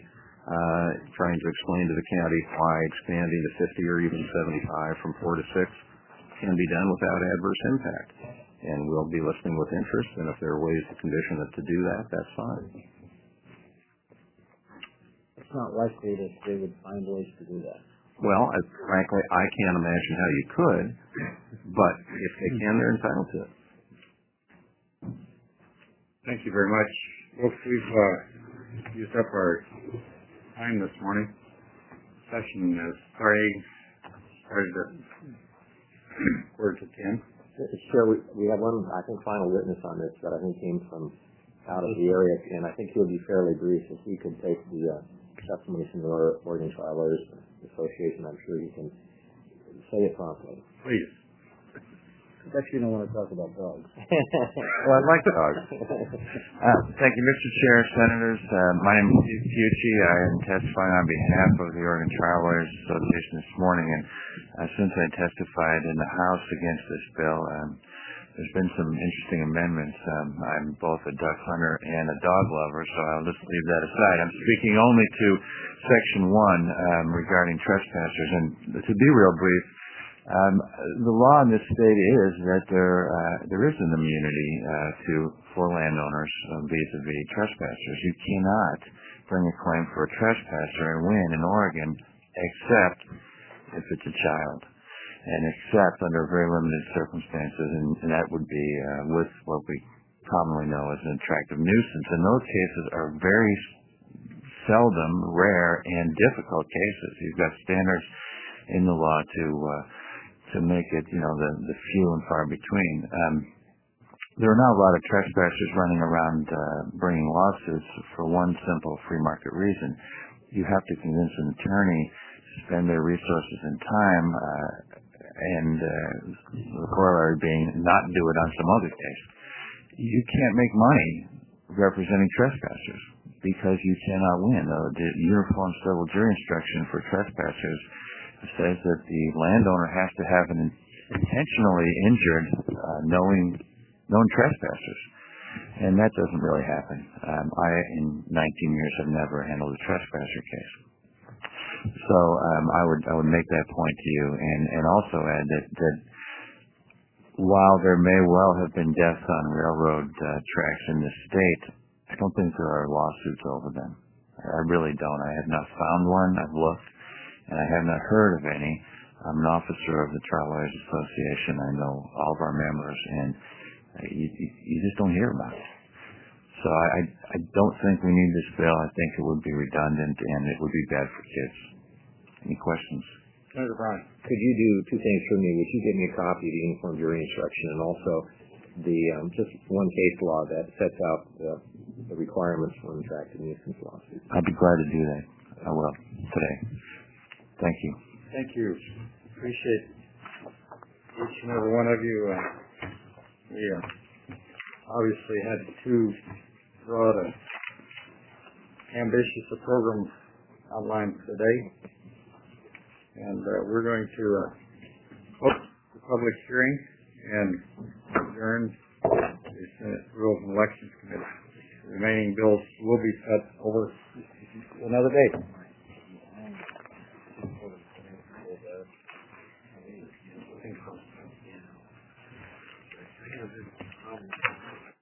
trying to explain to the county why expanding to 50 or even 75 from 4 to 6 can be done without adverse impact. And we'll be listening with interest, and if there are ways to condition it to do that, that's fine.
It's not likely that they would find ways to do that.
Well, frankly, I can't imagine how you could, but if they can, they're entitled to it.
Thank you very much. Folks, we've used up our time this morning. Session is started at 9:10.
Sure, we have one, I think, final witness on this that I think came from out of the area, and I think he'll be fairly brief. If he could take the testimony from the Oregon Trial Lawyers Association, I'm sure he can say it promptly.
Please.
I bet you don't want to talk about dogs.
Well, I'd like dogs. Thank you, Mr. Chair, Senators. My name is Steve Pucci. I am testifying on behalf of the Oregon Trial Lawyers Association this morning, and since I testified in the House against this bill, there's been some interesting amendments. I'm both a duck hunter and a dog lover, so I'll just leave that aside. I'm speaking only to Section 1 regarding trespassers, and to be real brief, the law in this state is that there is an immunity for landowners vis-a-vis trespassers. You cannot bring a claim for a trespasser and win in Oregon except if it's a child, and except under very limited circumstances, and that would be with what we commonly know as an attractive nuisance. And those cases are very seldom, rare, and difficult cases. You've got standards in the law to make it, the few and far between. There are not a lot of trespassers running around bringing lawsuits for one simple free market reason. You have to convince an attorney to spend their resources and time, and the corollary being not do it on some other case. You can't make money representing trespassers because you cannot win. The Uniform Civil Jury Instruction for trespassers says that the landowner has to have an intentionally injured known trespassers, and that doesn't really happen. I, in 19 years, have never handled a trespasser case. So I would make that point to you, and also add that while there may well have been deaths on railroad tracks in this state, I don't think there are lawsuits over them. I really don't. I have not found one. I've looked, and I have not heard of any. I'm an officer of the Trial Lawyers Association. I know all of our members, and you just don't hear about it. So I don't think we need this bill. I think it would be redundant, and it would be bad for kids. Any questions?
Senator Brown.
Could you do two things for me? Would you give me a copy of the Uniform Jury Instruction, and also the just one case law that sets out the requirements for an attractive nuisance lawsuit?
I'd be glad to do that. I will today. Thank you.
Thank you. Appreciate each and every one of you. We obviously had too broad and ambitious a program outlined today, and we're going to close the public hearing and adjourn the Senate Rules and Elections Committee. The remaining bills will be set over another day.